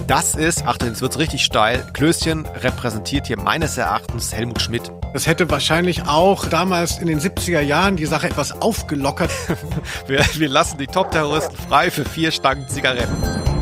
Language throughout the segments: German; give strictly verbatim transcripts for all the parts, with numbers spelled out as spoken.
Das ist, Achtung, jetzt wird's richtig steil, Klößchen repräsentiert hier meines Erachtens Helmut Schmidt. Das hätte wahrscheinlich auch damals in den siebziger Jahren die Sache etwas aufgelockert. wir, wir lassen die Top-Terroristen frei für vier Stangen Zigaretten.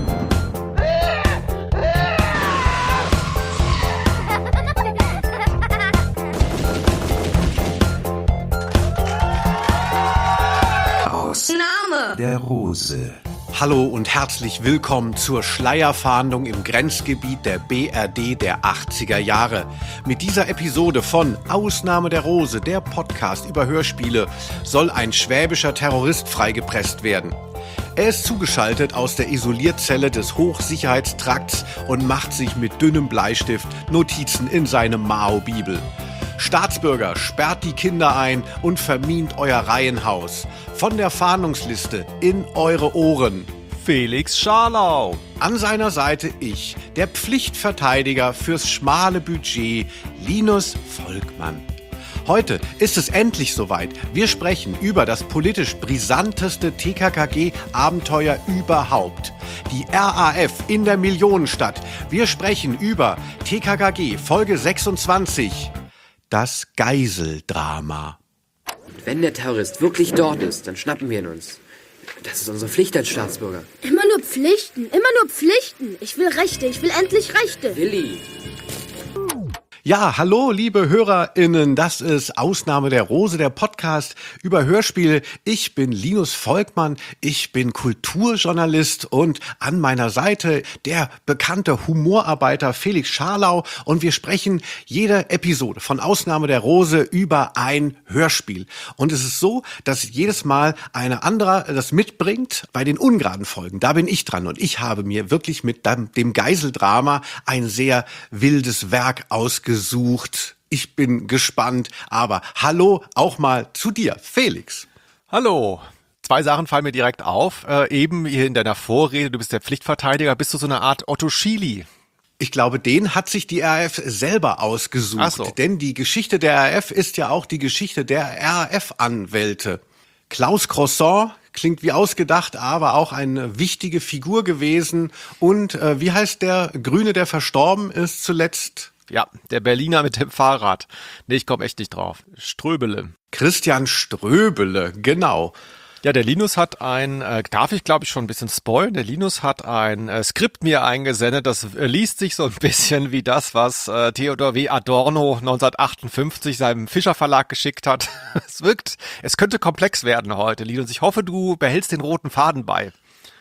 Ausnahme der Rose. Hallo und herzlich willkommen zur Schleierfahndung im Grenzgebiet der B R D der achtziger Jahre. Mit dieser Episode von Ausnahme der Rose, der Podcast über Hörspiele, soll ein schwäbischer Terrorist freigepresst werden. Er ist zugeschaltet aus der Isolierzelle des Hochsicherheitstrakts und macht sich mit dünnem Bleistift Notizen in seine Mao-Bibel. Staatsbürger, sperrt die Kinder ein und vermint euer Reihenhaus. Von der Fahndungsliste in eure Ohren. Felix Scharlau. An seiner Seite ich, der Pflichtverteidiger fürs schmale Budget, Linus Volkmann. Heute ist es endlich soweit. Wir sprechen über das politisch brisanteste T K K G-Abenteuer überhaupt. Die R A F in der Millionenstadt. Wir sprechen über T K K G Folge sechsundzwanzig. Das Geiseldrama. Wenn der Terrorist wirklich dort ist, dann schnappen wir ihn uns. Das ist unsere Pflicht als Staatsbürger. Immer nur Pflichten, immer nur Pflichten. Ich will Rechte, ich will endlich Rechte. Willi. Ja, hallo liebe HörerInnen, das ist Ausnahme der Rose, der Podcast über Hörspiele. Ich bin Linus Volkmann, ich bin Kulturjournalist und an meiner Seite der bekannte Humorarbeiter Felix Scharlau und wir sprechen jede Episode von Ausnahme der Rose über ein Hörspiel. Und es ist so, dass jedes Mal eine andere das mitbringt bei den ungeraden Folgen. Da bin ich dran und ich habe mir wirklich mit dem Geiseldrama ein sehr wildes Werk ausgesucht. Gesucht. Ich bin gespannt, aber hallo auch mal zu dir, Felix. Hallo. Zwei Sachen fallen mir direkt auf. Äh, eben hier in deiner Vorrede, du bist der Pflichtverteidiger, bist du so eine Art Otto Schily? Ich glaube, den hat sich die R A F selber ausgesucht, Ach so. Denn die Geschichte der R A F ist ja auch die Geschichte der R A F-Anwälte. Klaus Croissant klingt wie ausgedacht, aber auch eine wichtige Figur gewesen. Und äh, wie heißt der Grüne, der verstorben ist zuletzt? Ja, der Berliner mit dem Fahrrad. Nee, ich komme echt nicht drauf. Ströbele. Christian Ströbele, genau. Ja, der Linus hat ein, äh, darf ich glaube ich schon ein bisschen spoilern, der Linus hat ein äh, Skript mir eingesendet, das äh, liest sich so ein bisschen wie das, was äh, Theodor W. Adorno neunzehnhundertachtundfünfzig seinem Fischer Verlag geschickt hat. Es wirkt, es könnte komplex werden heute, Linus. Ich hoffe, du behältst den roten Faden bei.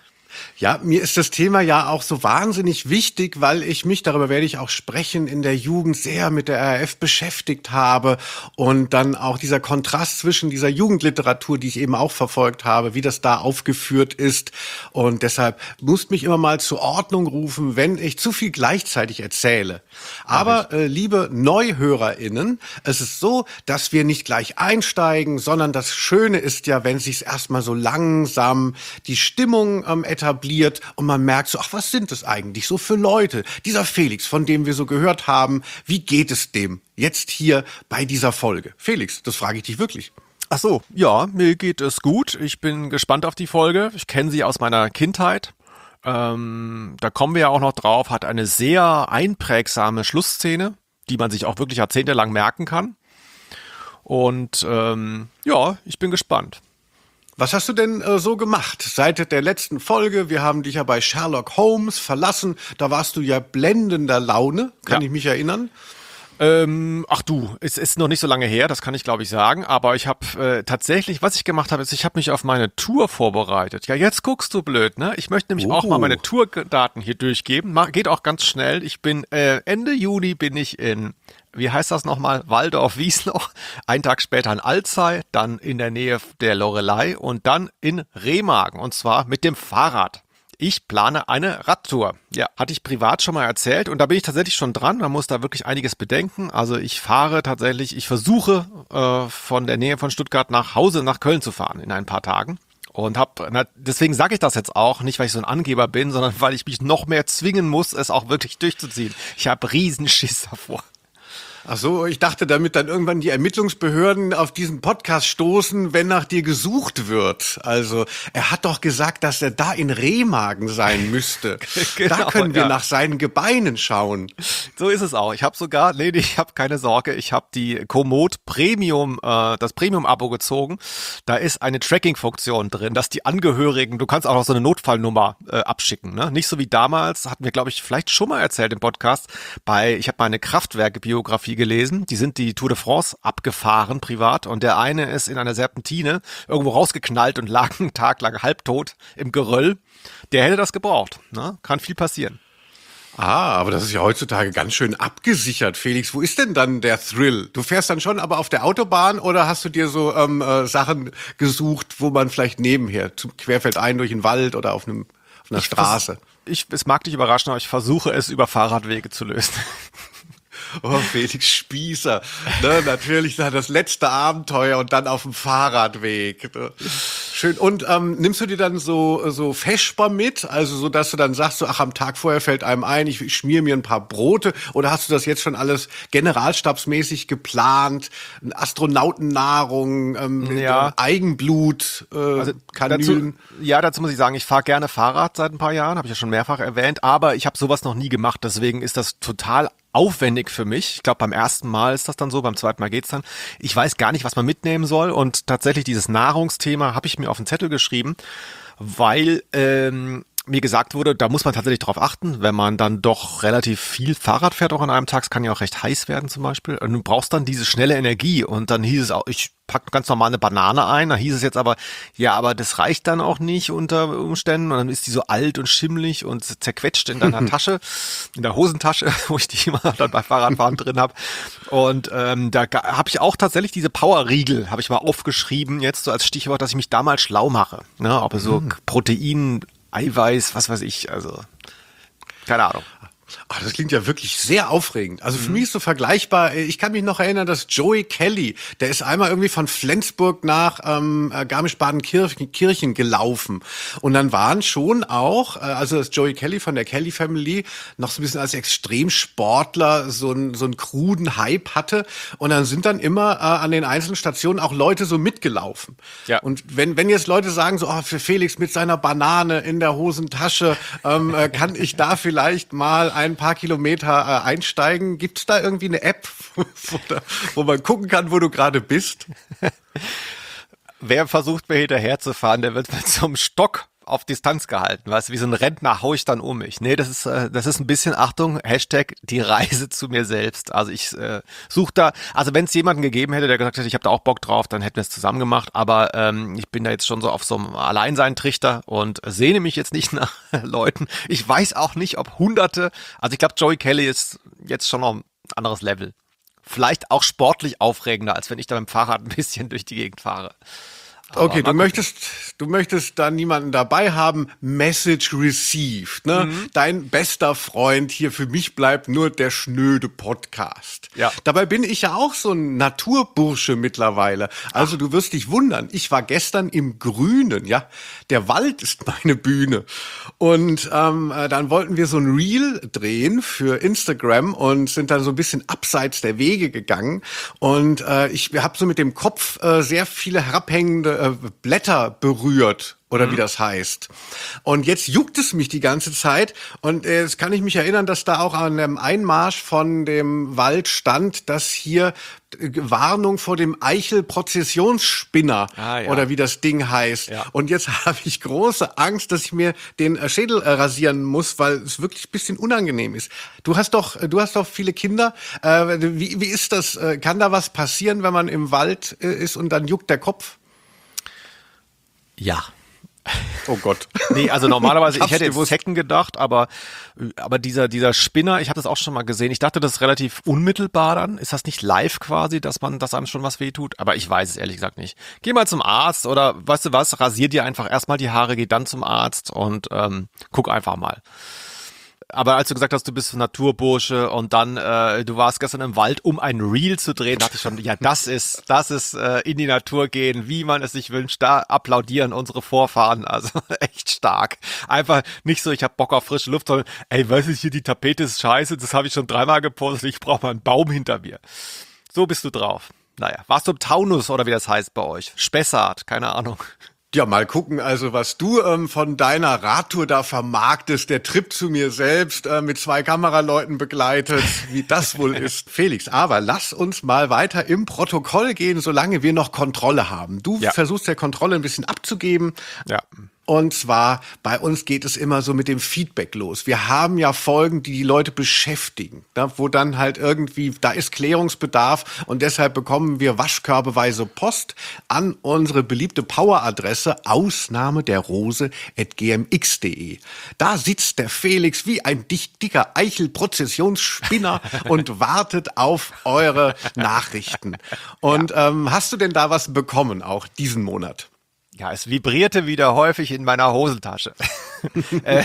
Ja, mir ist das Thema ja auch so wahnsinnig wichtig, weil ich mich, darüber werde ich auch sprechen, in der Jugend sehr mit der R A F beschäftigt habe und dann auch dieser Kontrast zwischen dieser Jugendliteratur, die ich eben auch verfolgt habe, wie das da aufgeführt ist und deshalb muss mich immer mal zur Ordnung rufen, wenn ich zu viel gleichzeitig erzähle. Aber äh, liebe NeuhörerInnen, es ist so, dass wir nicht gleich einsteigen, sondern das Schöne ist ja, wenn sich erstmal so langsam die Stimmung ähm, etabliert und man merkt so, ach, was sind das eigentlich so für Leute? Dieser Felix, von dem wir so gehört haben, wie geht es dem jetzt hier bei dieser Folge? Felix, das frage ich dich wirklich. Ach so, ja, mir geht es gut. Ich bin gespannt auf die Folge. Ich kenne sie aus meiner Kindheit. Ähm, da kommen wir ja auch noch drauf, hat eine sehr einprägsame Schlussszene, die man sich auch wirklich jahrzehntelang merken kann. Und ähm, ja, ich bin gespannt. Was hast du denn äh, so gemacht seit der letzten Folge? Wir haben dich ja bei Sherlock Holmes verlassen. Da warst du ja blendender Laune, kann Ja. ich mich erinnern. Ähm, ach du, es ist noch nicht so lange her, das kann ich glaube ich sagen, aber ich habe äh, tatsächlich, was ich gemacht habe, ist, ich habe mich auf meine Tour vorbereitet. Ja, jetzt guckst du blöd, ne? Ich möchte nämlich Oh. auch mal meine Tourdaten hier durchgeben. Mach, geht auch ganz schnell. Ich bin, äh, Ende Juni bin ich in, wie heißt das nochmal, Waldorf-Wiesloch, einen Tag später in Alzey, dann in der Nähe der Loreley und dann in Remagen und zwar mit dem Fahrrad. Ich plane eine Radtour. Ja, hatte ich privat schon mal erzählt und da bin ich tatsächlich schon dran. Man muss da wirklich einiges bedenken. Also ich fahre tatsächlich, ich versuche äh, von der Nähe von Stuttgart nach Hause nach Köln zu fahren in ein paar Tagen. Und hab, na, deswegen sage ich das jetzt auch, nicht weil ich so ein Angeber bin, sondern weil ich mich noch mehr zwingen muss, es auch wirklich durchzuziehen. Ich habe Riesenschiss davor. Ach so, ich dachte, damit dann irgendwann die Ermittlungsbehörden auf diesen Podcast stoßen, wenn nach dir gesucht wird. Also, er hat doch gesagt, dass er da in Remagen sein müsste. Genau, da können wir ja nach seinen Gebeinen schauen. So ist es auch. Ich habe sogar, nee, ich habe keine Sorge, ich habe die Komoot Premium, äh, das Premium-Abo gezogen. Da ist eine Tracking-Funktion drin, dass die Angehörigen, du kannst auch noch so eine Notfallnummer äh, abschicken, ne? Nicht so wie damals, hatten wir, glaube ich, vielleicht schon mal erzählt im Podcast, bei, ich habe mal eine Kraftwerke-Biografie gelesen, die sind die Tour de France abgefahren, privat, und der eine ist in einer Serpentine irgendwo rausgeknallt und lag einen Tag lang halbtot im Geröll. Der hätte das gebraucht, ne? Kann viel passieren. Ah, aber das ist ja heutzutage ganz schön abgesichert, Felix. Wo ist denn dann der Thrill? Du fährst dann schon aber auf der Autobahn oder hast du dir so ähm, äh, Sachen gesucht, wo man vielleicht nebenher, zum querfeldein durch den Wald oder auf, einem, auf einer ich Straße? Vers- ich, es mag dich überraschen, aber ich versuche es über Fahrradwege zu lösen. Oh, Felix Spießer, ne, natürlich das letzte Abenteuer und dann auf dem Fahrradweg. Schön. Und ähm, nimmst du dir dann so so Vesper mit, also so, dass du dann sagst, so, ach, am Tag vorher fällt einem ein, ich, ich schmier mir ein paar Brote, oder hast du das jetzt schon alles generalstabsmäßig geplant? Astronautennahrung, ähm, ja. Eigenblut, äh, also Kanülen? Dazu, ja, dazu muss ich sagen, ich fahre gerne Fahrrad seit ein paar Jahren, habe ich ja schon mehrfach erwähnt, aber ich habe sowas noch nie gemacht, deswegen ist das total aufwendig für mich. Ich glaube, beim ersten Mal ist das dann so, beim zweiten Mal geht's dann. Ich weiß gar nicht, was man mitnehmen soll, und tatsächlich dieses Nahrungsthema habe ich mir auf den Zettel geschrieben, weil ähm, mir gesagt wurde, da muss man tatsächlich drauf achten, wenn man dann doch relativ viel Fahrrad fährt auch an einem Tag. Es kann ja auch recht heiß werden zum Beispiel. Und du brauchst dann diese schnelle Energie, und dann hieß es auch, ich pack ganz normal eine Banane ein. Da hieß es jetzt aber, ja, aber das reicht dann auch nicht unter Umständen. Und dann ist die so alt und schimmlig und zerquetscht in deiner Tasche, in der Hosentasche, wo ich die immer dann bei Fahrradfahren drin habe. Und ähm, da habe ich auch tatsächlich diese Powerriegel, habe ich mal aufgeschrieben, jetzt so als Stichwort, dass ich mich da mal schlau mache. Ne? Ob so mhm. Protein, Eiweiß, was weiß ich, also keine Ahnung. Ach, das klingt ja wirklich sehr aufregend. Also für mhm. mich ist so vergleichbar, ich kann mich noch erinnern, dass Joey Kelly, der ist einmal irgendwie von Flensburg nach ähm, Garmisch-Partenkirchen gelaufen. Und dann waren schon auch, also das Joey Kelly von der Kelly Family noch so ein bisschen als Extremsportler so einen so einen kruden Hype hatte. Und dann sind dann immer äh, an den einzelnen Stationen auch Leute so mitgelaufen. Ja. Und wenn wenn jetzt Leute sagen so, oh, für Felix mit seiner Banane in der Hosentasche, ähm, äh, kann ich da vielleicht mal ein paar Kilometer äh, einsteigen. Gibt es da irgendwie eine App, wo, wo man gucken kann, wo du gerade bist? Wer versucht, mir hinterherzufahren, der wird mit so einem Stock auf Distanz gehalten. Weißt du, wie so ein Rentner hau ich dann um mich. Nee, das ist äh, das ist ein bisschen, Achtung, Hashtag die Reise zu mir selbst. Also ich äh, suche da, also wenn es jemanden gegeben hätte, der gesagt hätte, ich habe da auch Bock drauf, dann hätten wir es zusammen gemacht. Aber ähm, ich bin da jetzt schon so auf so einem Alleinsein-Trichter und sehne mich jetzt nicht nach Leuten. Ich weiß auch nicht, ob Hunderte, also ich glaube, Joey Kelly ist jetzt schon noch ein anderes Level. Vielleicht auch sportlich aufregender, als wenn ich da mit dem Fahrrad ein bisschen durch die Gegend fahre. Aber okay, du möchtest, du möchtest da niemanden dabei haben. Message received, ne? Mhm. Dein bester Freund hier, für mich bleibt nur der schnöde Podcast. Ja. Dabei bin ich ja auch so ein Naturbursche mittlerweile. Also Ach. Du wirst dich wundern. Ich war gestern im Grünen, ja. Der Wald ist meine Bühne. Und ähm, dann wollten wir so ein Reel drehen für Instagram und sind dann so ein bisschen abseits der Wege gegangen. Und äh, ich habe so mit dem Kopf äh, sehr viele herabhängende Blätter berührt, oder mhm. wie das heißt. Und jetzt juckt es mich die ganze Zeit. Und äh, jetzt kann ich mich erinnern, dass da auch an dem Einmarsch von dem Wald stand, dass hier Warnung vor dem Eichel-Prozessionsspinner, ah, ja. oder wie das Ding heißt. Ja. Und jetzt habe ich große Angst, dass ich mir den Schädel äh, rasieren muss, weil es wirklich ein bisschen unangenehm ist. Du hast doch, du hast doch viele Kinder. Äh, wie, wie ist das? Kann da was passieren, wenn man im Wald äh, ist und dann juckt der Kopf? Ja. Oh Gott. Nee, also normalerweise, ich hätte jetzt Zecken gedacht, aber, aber dieser, dieser Spinner, ich habe das auch schon mal gesehen. Ich dachte, das ist relativ unmittelbar dann. Ist das nicht live quasi, dass man, dass einem schon was wehtut? Aber ich weiß es ehrlich gesagt nicht. Geh mal zum Arzt oder weißt du was, rasier dir einfach erstmal die Haare, geh dann zum Arzt und ähm, guck einfach mal. aber als du gesagt hast, du bist Naturbursche und dann, äh, du warst gestern im Wald, um ein Reel zu drehen, dachte ich schon, ja, das ist, das ist äh, in die Natur gehen, wie man es sich wünscht. Da applaudieren unsere Vorfahren, also echt stark. Einfach nicht so, ich hab Bock auf frische Luft, sondern, ey, weißt du, hier die Tapete ist scheiße, das habe ich schon dreimal gepostet, ich brauche mal einen Baum hinter mir. So bist du drauf. Naja, warst du im Taunus oder wie das heißt bei euch? Spessart, keine Ahnung. Ja, mal gucken, also was du ähm, von deiner Radtour da vermarktest, der Trip zu mir selbst äh, mit zwei Kameraleuten begleitet, wie das wohl ist. Felix, aber lass uns mal weiter im Protokoll gehen, solange wir noch Kontrolle haben. Du Ja. versuchst der Kontrolle ein bisschen abzugeben. Ja. Und zwar, bei uns geht es immer so mit dem Feedback los. Wir haben ja Folgen, die die Leute beschäftigen, ne, wo dann halt irgendwie, da ist Klärungsbedarf und deshalb bekommen wir waschkörbeweise Post an unsere beliebte Power-Adresse Ausnahme der Rose at g m x punkt d e. Da sitzt der Felix wie ein dick, dicker Eichel-Prozessionsspinner und wartet auf eure Nachrichten. Und ähm, hast du denn da was bekommen, auch diesen Monat? Ja, es vibrierte wieder häufig in meiner Hosentasche. äh,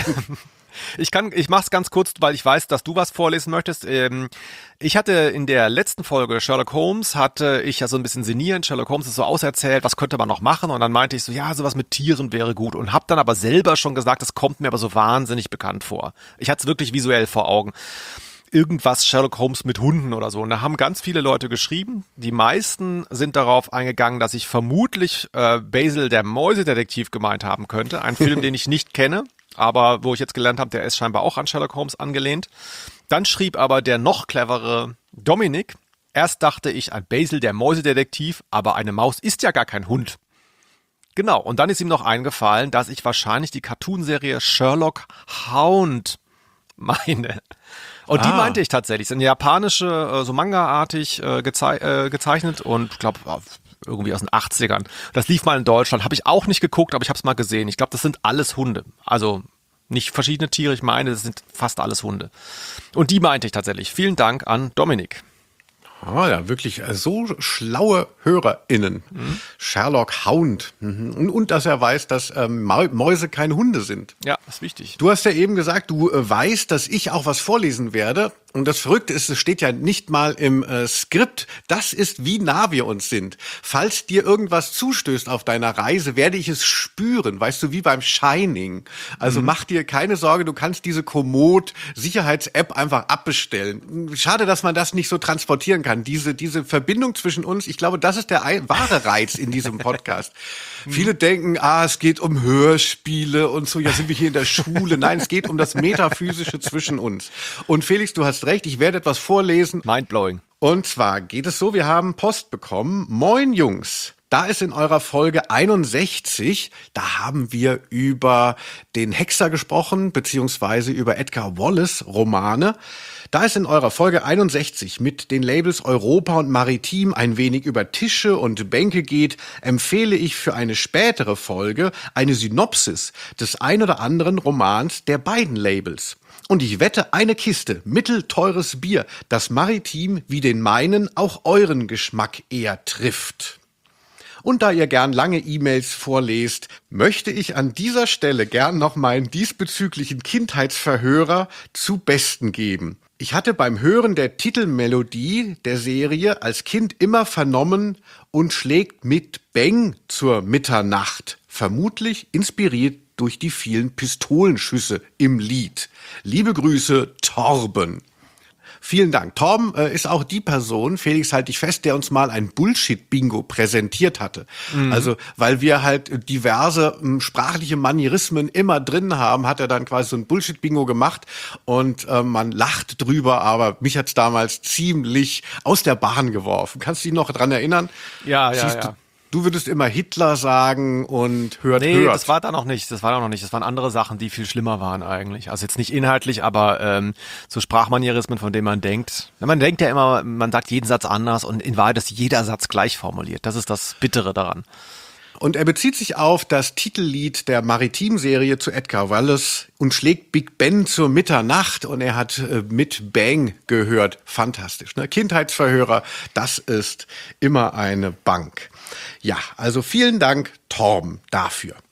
ich kann, ich mach's ganz kurz, weil ich weiß, dass du was vorlesen möchtest. Ähm, ich hatte in der letzten Folge Sherlock Holmes, hatte ich ja so ein bisschen sinnieren. Sherlock Holmes ist so auserzählt, was könnte man noch machen? Und dann meinte ich so, ja, sowas mit Tieren wäre gut. Und hab dann aber selber schon gesagt, das kommt mir aber so wahnsinnig bekannt vor. Ich hatte es wirklich visuell vor Augen. Irgendwas Sherlock Holmes mit Hunden oder so. Und da haben ganz viele Leute geschrieben. Die meisten sind darauf eingegangen, dass ich vermutlich äh, Basil der Mäusedetektiv gemeint haben könnte. Ein Film, den ich nicht kenne, aber wo ich jetzt gelernt habe, der ist scheinbar auch an Sherlock Holmes angelehnt. Dann schrieb aber der noch clevere Dominik, erst dachte ich an Basil der Mäusedetektiv, aber eine Maus ist ja gar kein Hund. Genau, und dann ist ihm noch eingefallen, dass ich wahrscheinlich die Cartoonserie Sherlock Hound meine. Und die Ah. meinte ich tatsächlich. Sind japanische, so Manga-artig äh, gezei äh, gezeichnet und ich glaube irgendwie aus den achtzigern. Das lief mal in Deutschland. Habe ich auch nicht geguckt, aber ich habe es mal gesehen. Ich glaube, das sind alles Hunde. Also nicht verschiedene Tiere, ich meine, das sind fast alles Hunde. Und die meinte ich tatsächlich. Vielen Dank an Dominik. Oh ja, wirklich äh, so schlaue HörerInnen. Mhm. Sherlock Hound. Mhm. Und, und dass er weiß, dass ähm, Mäuse keine Hunde sind. Ja, ist wichtig. Du hast ja eben gesagt, du äh, weißt, dass ich auch was vorlesen werde. Und das Verrückte ist, es steht ja nicht mal im äh, Skript. Das ist, wie nah wir uns sind. Falls dir irgendwas zustößt auf deiner Reise, werde ich es spüren. Weißt du, wie beim Shining. Also mhm. mach dir keine Sorge, du kannst diese Komoot-Sicherheits-App einfach abbestellen. Schade, dass man das nicht so transportieren kann. Diese, diese Verbindung zwischen uns, ich glaube, das ist der wahre Reiz in diesem Podcast. Mhm. Viele denken, ah, es geht um Hörspiele und so, ja, sind wir hier in der Schule. Nein, es geht um das Metaphysische zwischen uns. Und Felix, du hast recht, ich werde etwas vorlesen. Mindblowing. Und zwar geht es so, wir haben Post bekommen. Moin Jungs, da ist in eurer Folge einundsechzig, da haben wir über den Hexer gesprochen, beziehungsweise über Edgar Wallace Romane. Da es in eurer Folge einundsechzig mit den Labels Europa und Maritim ein wenig über Tische und Bänke geht, empfehle ich für eine spätere Folge eine Synopsis des ein oder anderen Romans der beiden Labels. Und ich wette eine Kiste mittelteures Bier, das Maritim wie den meinen auch euren Geschmack eher trifft. Und da ihr gern lange E-Mails vorlest, möchte ich an dieser Stelle gern noch meinen diesbezüglichen Kindheitsverhörer zu Besten geben. Ich hatte beim Hören der Titelmelodie der Serie als Kind immer vernommen und schlägt mit Bang zur Mitternacht, vermutlich inspiriert durch die vielen Pistolenschüsse im Lied. Liebe Grüße, Torben. Vielen Dank. Torben äh, ist auch die Person, Felix, halte ich fest, der uns mal ein Bullshit-Bingo präsentiert hatte. Mhm. Also, weil wir halt diverse äh, sprachliche Manierismen immer drin haben, hat er dann quasi so ein Bullshit-Bingo gemacht und äh, man lacht drüber, aber mich hat's damals ziemlich aus der Bahn geworfen. Kannst du dich noch dran erinnern? Ja, ja, Siehst ja. Du, Du würdest immer Hitler sagen und hört, nee, hört. Nee, das war da noch nicht. Das war da noch nicht. Das waren andere Sachen, die viel schlimmer waren eigentlich. Also jetzt nicht inhaltlich, aber ähm, so Sprachmanierismen, von denen man denkt. Man denkt ja immer, man sagt jeden Satz anders und in Wahrheit ist jeder Satz gleich formuliert. Das ist das Bittere daran. Und er bezieht sich auf das Titellied der Maritim-Serie zu Edgar Wallace und schlägt Big Ben zur Mitternacht und er hat äh, mit Bang gehört. Fantastisch, ne? Kindheitsverhörer, das ist immer eine Bank. Ja, also vielen Dank, Torben, dafür.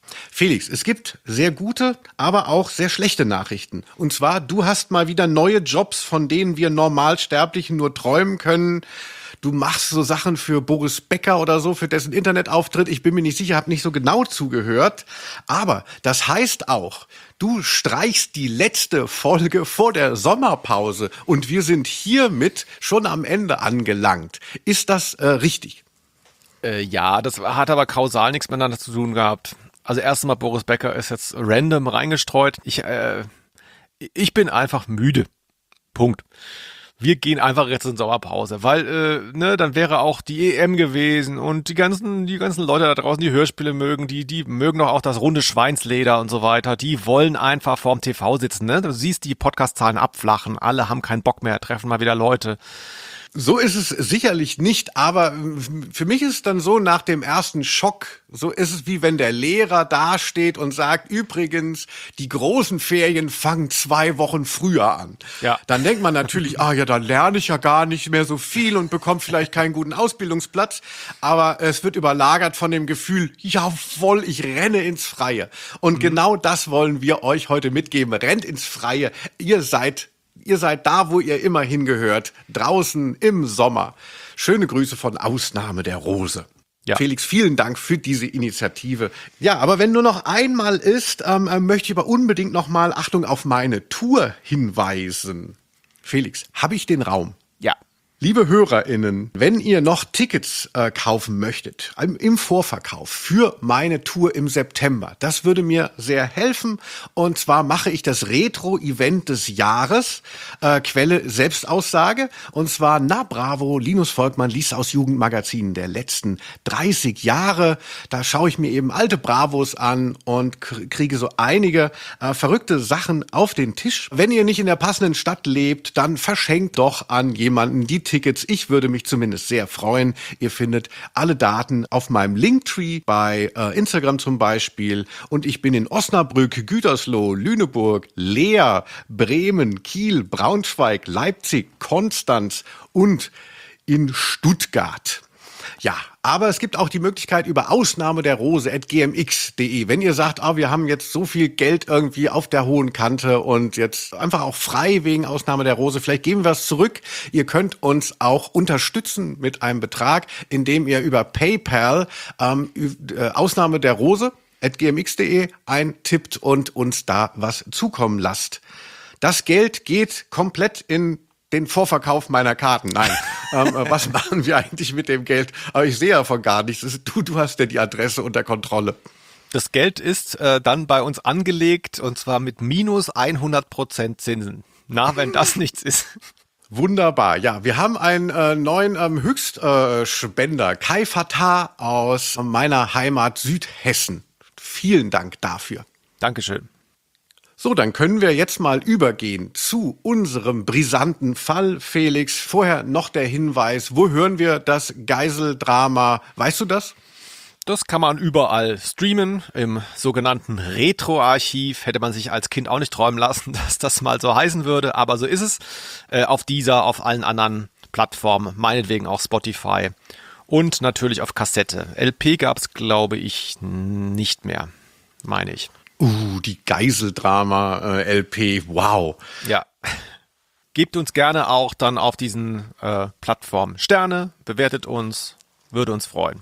Felix, es gibt sehr gute, aber auch sehr schlechte Nachrichten. Und zwar, du hast mal wieder neue Jobs, von denen wir Normalsterblichen nur träumen können. Du machst so Sachen für Boris Becker oder so, für dessen Internetauftritt. Ich bin mir nicht sicher, habe nicht so genau zugehört. Aber das heißt auch, du streichst die letzte Folge vor der Sommerpause und wir sind hiermit schon am Ende angelangt. Ist das äh, richtig? Äh, ja, das hat aber kausal nichts miteinander zu tun gehabt. Also erstmal, Boris Becker ist jetzt random reingestreut. Ich, äh, ich bin einfach müde. Punkt. Wir gehen einfach jetzt in Sommerpause, weil äh, ne, dann wäre auch die E M gewesen und die ganzen die ganzen Leute da draußen, die Hörspiele mögen, die die mögen doch auch das runde Schweinsleder und so weiter. Die wollen einfach vorm T V sitzen. Ne? Du siehst die Podcast-Zahlen abflachen, alle haben keinen Bock mehr, treffen mal wieder Leute. So ist es sicherlich nicht, aber für mich ist es dann so, nach dem ersten Schock, so ist es wie wenn der Lehrer dasteht und sagt, übrigens, die großen Ferien fangen zwei Wochen früher an. Ja. Dann denkt man natürlich, ah ja, dann lerne ich ja gar nicht mehr so viel und bekomme vielleicht keinen guten Ausbildungsplatz, aber es wird überlagert von dem Gefühl, jawohl, ich renne ins Freie. Und mhm. genau das wollen wir euch heute mitgeben. Rennt ins Freie. Ihr seid Ihr seid da, wo ihr immer hingehört, draußen im Sommer. Schöne Grüße von Ausnahme der Rose. Ja. Felix, vielen Dank für diese Initiative. Ja, aber wenn nur noch einmal ist, ähm, möchte ich aber unbedingt noch mal, Achtung, auf meine Tour hinweisen. Felix, habe ich den Raum? Ja. Liebe HörerInnen, wenn ihr noch Tickets äh, kaufen möchtet, im, im Vorverkauf für meine Tour im September, das würde mir sehr helfen. Und zwar mache ich das Retro-Event des Jahres, äh, Quelle Selbstaussage. Und zwar, na bravo, Linus Volkmann liest aus Jugendmagazinen der letzten dreißig Jahre. Da schaue ich mir eben alte Bravos an und k- kriege so einige äh, verrückte Sachen auf den Tisch. Wenn ihr nicht in der passenden Stadt lebt, dann verschenkt doch an jemanden die Tickets. Ich würde mich zumindest sehr freuen. Ihr findet alle Daten auf meinem Linktree bei äh, Instagram zum Beispiel. Und ich bin in Osnabrück, Gütersloh, Lüneburg, Leer, Bremen, Kiel, Braunschweig, Leipzig, Konstanz und in Stuttgart. Ja, aber es gibt auch die Möglichkeit über Ausnahme der Rose at g m x punkt d e. Wenn ihr sagt, ah, wir haben jetzt so viel Geld irgendwie auf der hohen Kante und jetzt einfach auch frei wegen Ausnahme der Rose, vielleicht geben wir es zurück. Ihr könnt uns auch unterstützen mit einem Betrag, indem ihr über PayPal ähm, äh, Ausnahme der Rose at g m x punkt d e eintippt und uns da was zukommen lasst. Das Geld geht komplett in den Vorverkauf meiner Karten. Nein. ähm, was machen wir eigentlich mit dem Geld? Aber ich sehe davon gar nichts. Du, du hast ja die Adresse unter Kontrolle. Das Geld ist äh, dann bei uns angelegt und zwar mit minus hundert Prozent Zinsen. Na, wenn das nichts ist. Wunderbar. Ja, wir haben einen äh, neuen ähm, Höchstspender, äh, Kai Fatah aus meiner Heimat Südhessen. Vielen Dank dafür. Dankeschön. So, dann können wir jetzt mal übergehen zu unserem brisanten Fall, Felix. Vorher noch der Hinweis, wo hören wir das Geiseldrama? Weißt du das? Das kann man überall streamen, im sogenannten Retro-Archiv. Hätte man sich als Kind auch nicht träumen lassen, dass das mal so heißen würde, aber so ist es. Äh, auf dieser, auf allen anderen Plattformen, meinetwegen auch Spotify und natürlich auf Kassette. L P gab's, glaube ich, nicht mehr, meine ich. Uh, die Geiseldrama-L P, wow. Ja, gebt uns gerne auch dann auf diesen äh, Plattformen Sterne, bewertet uns, würde uns freuen.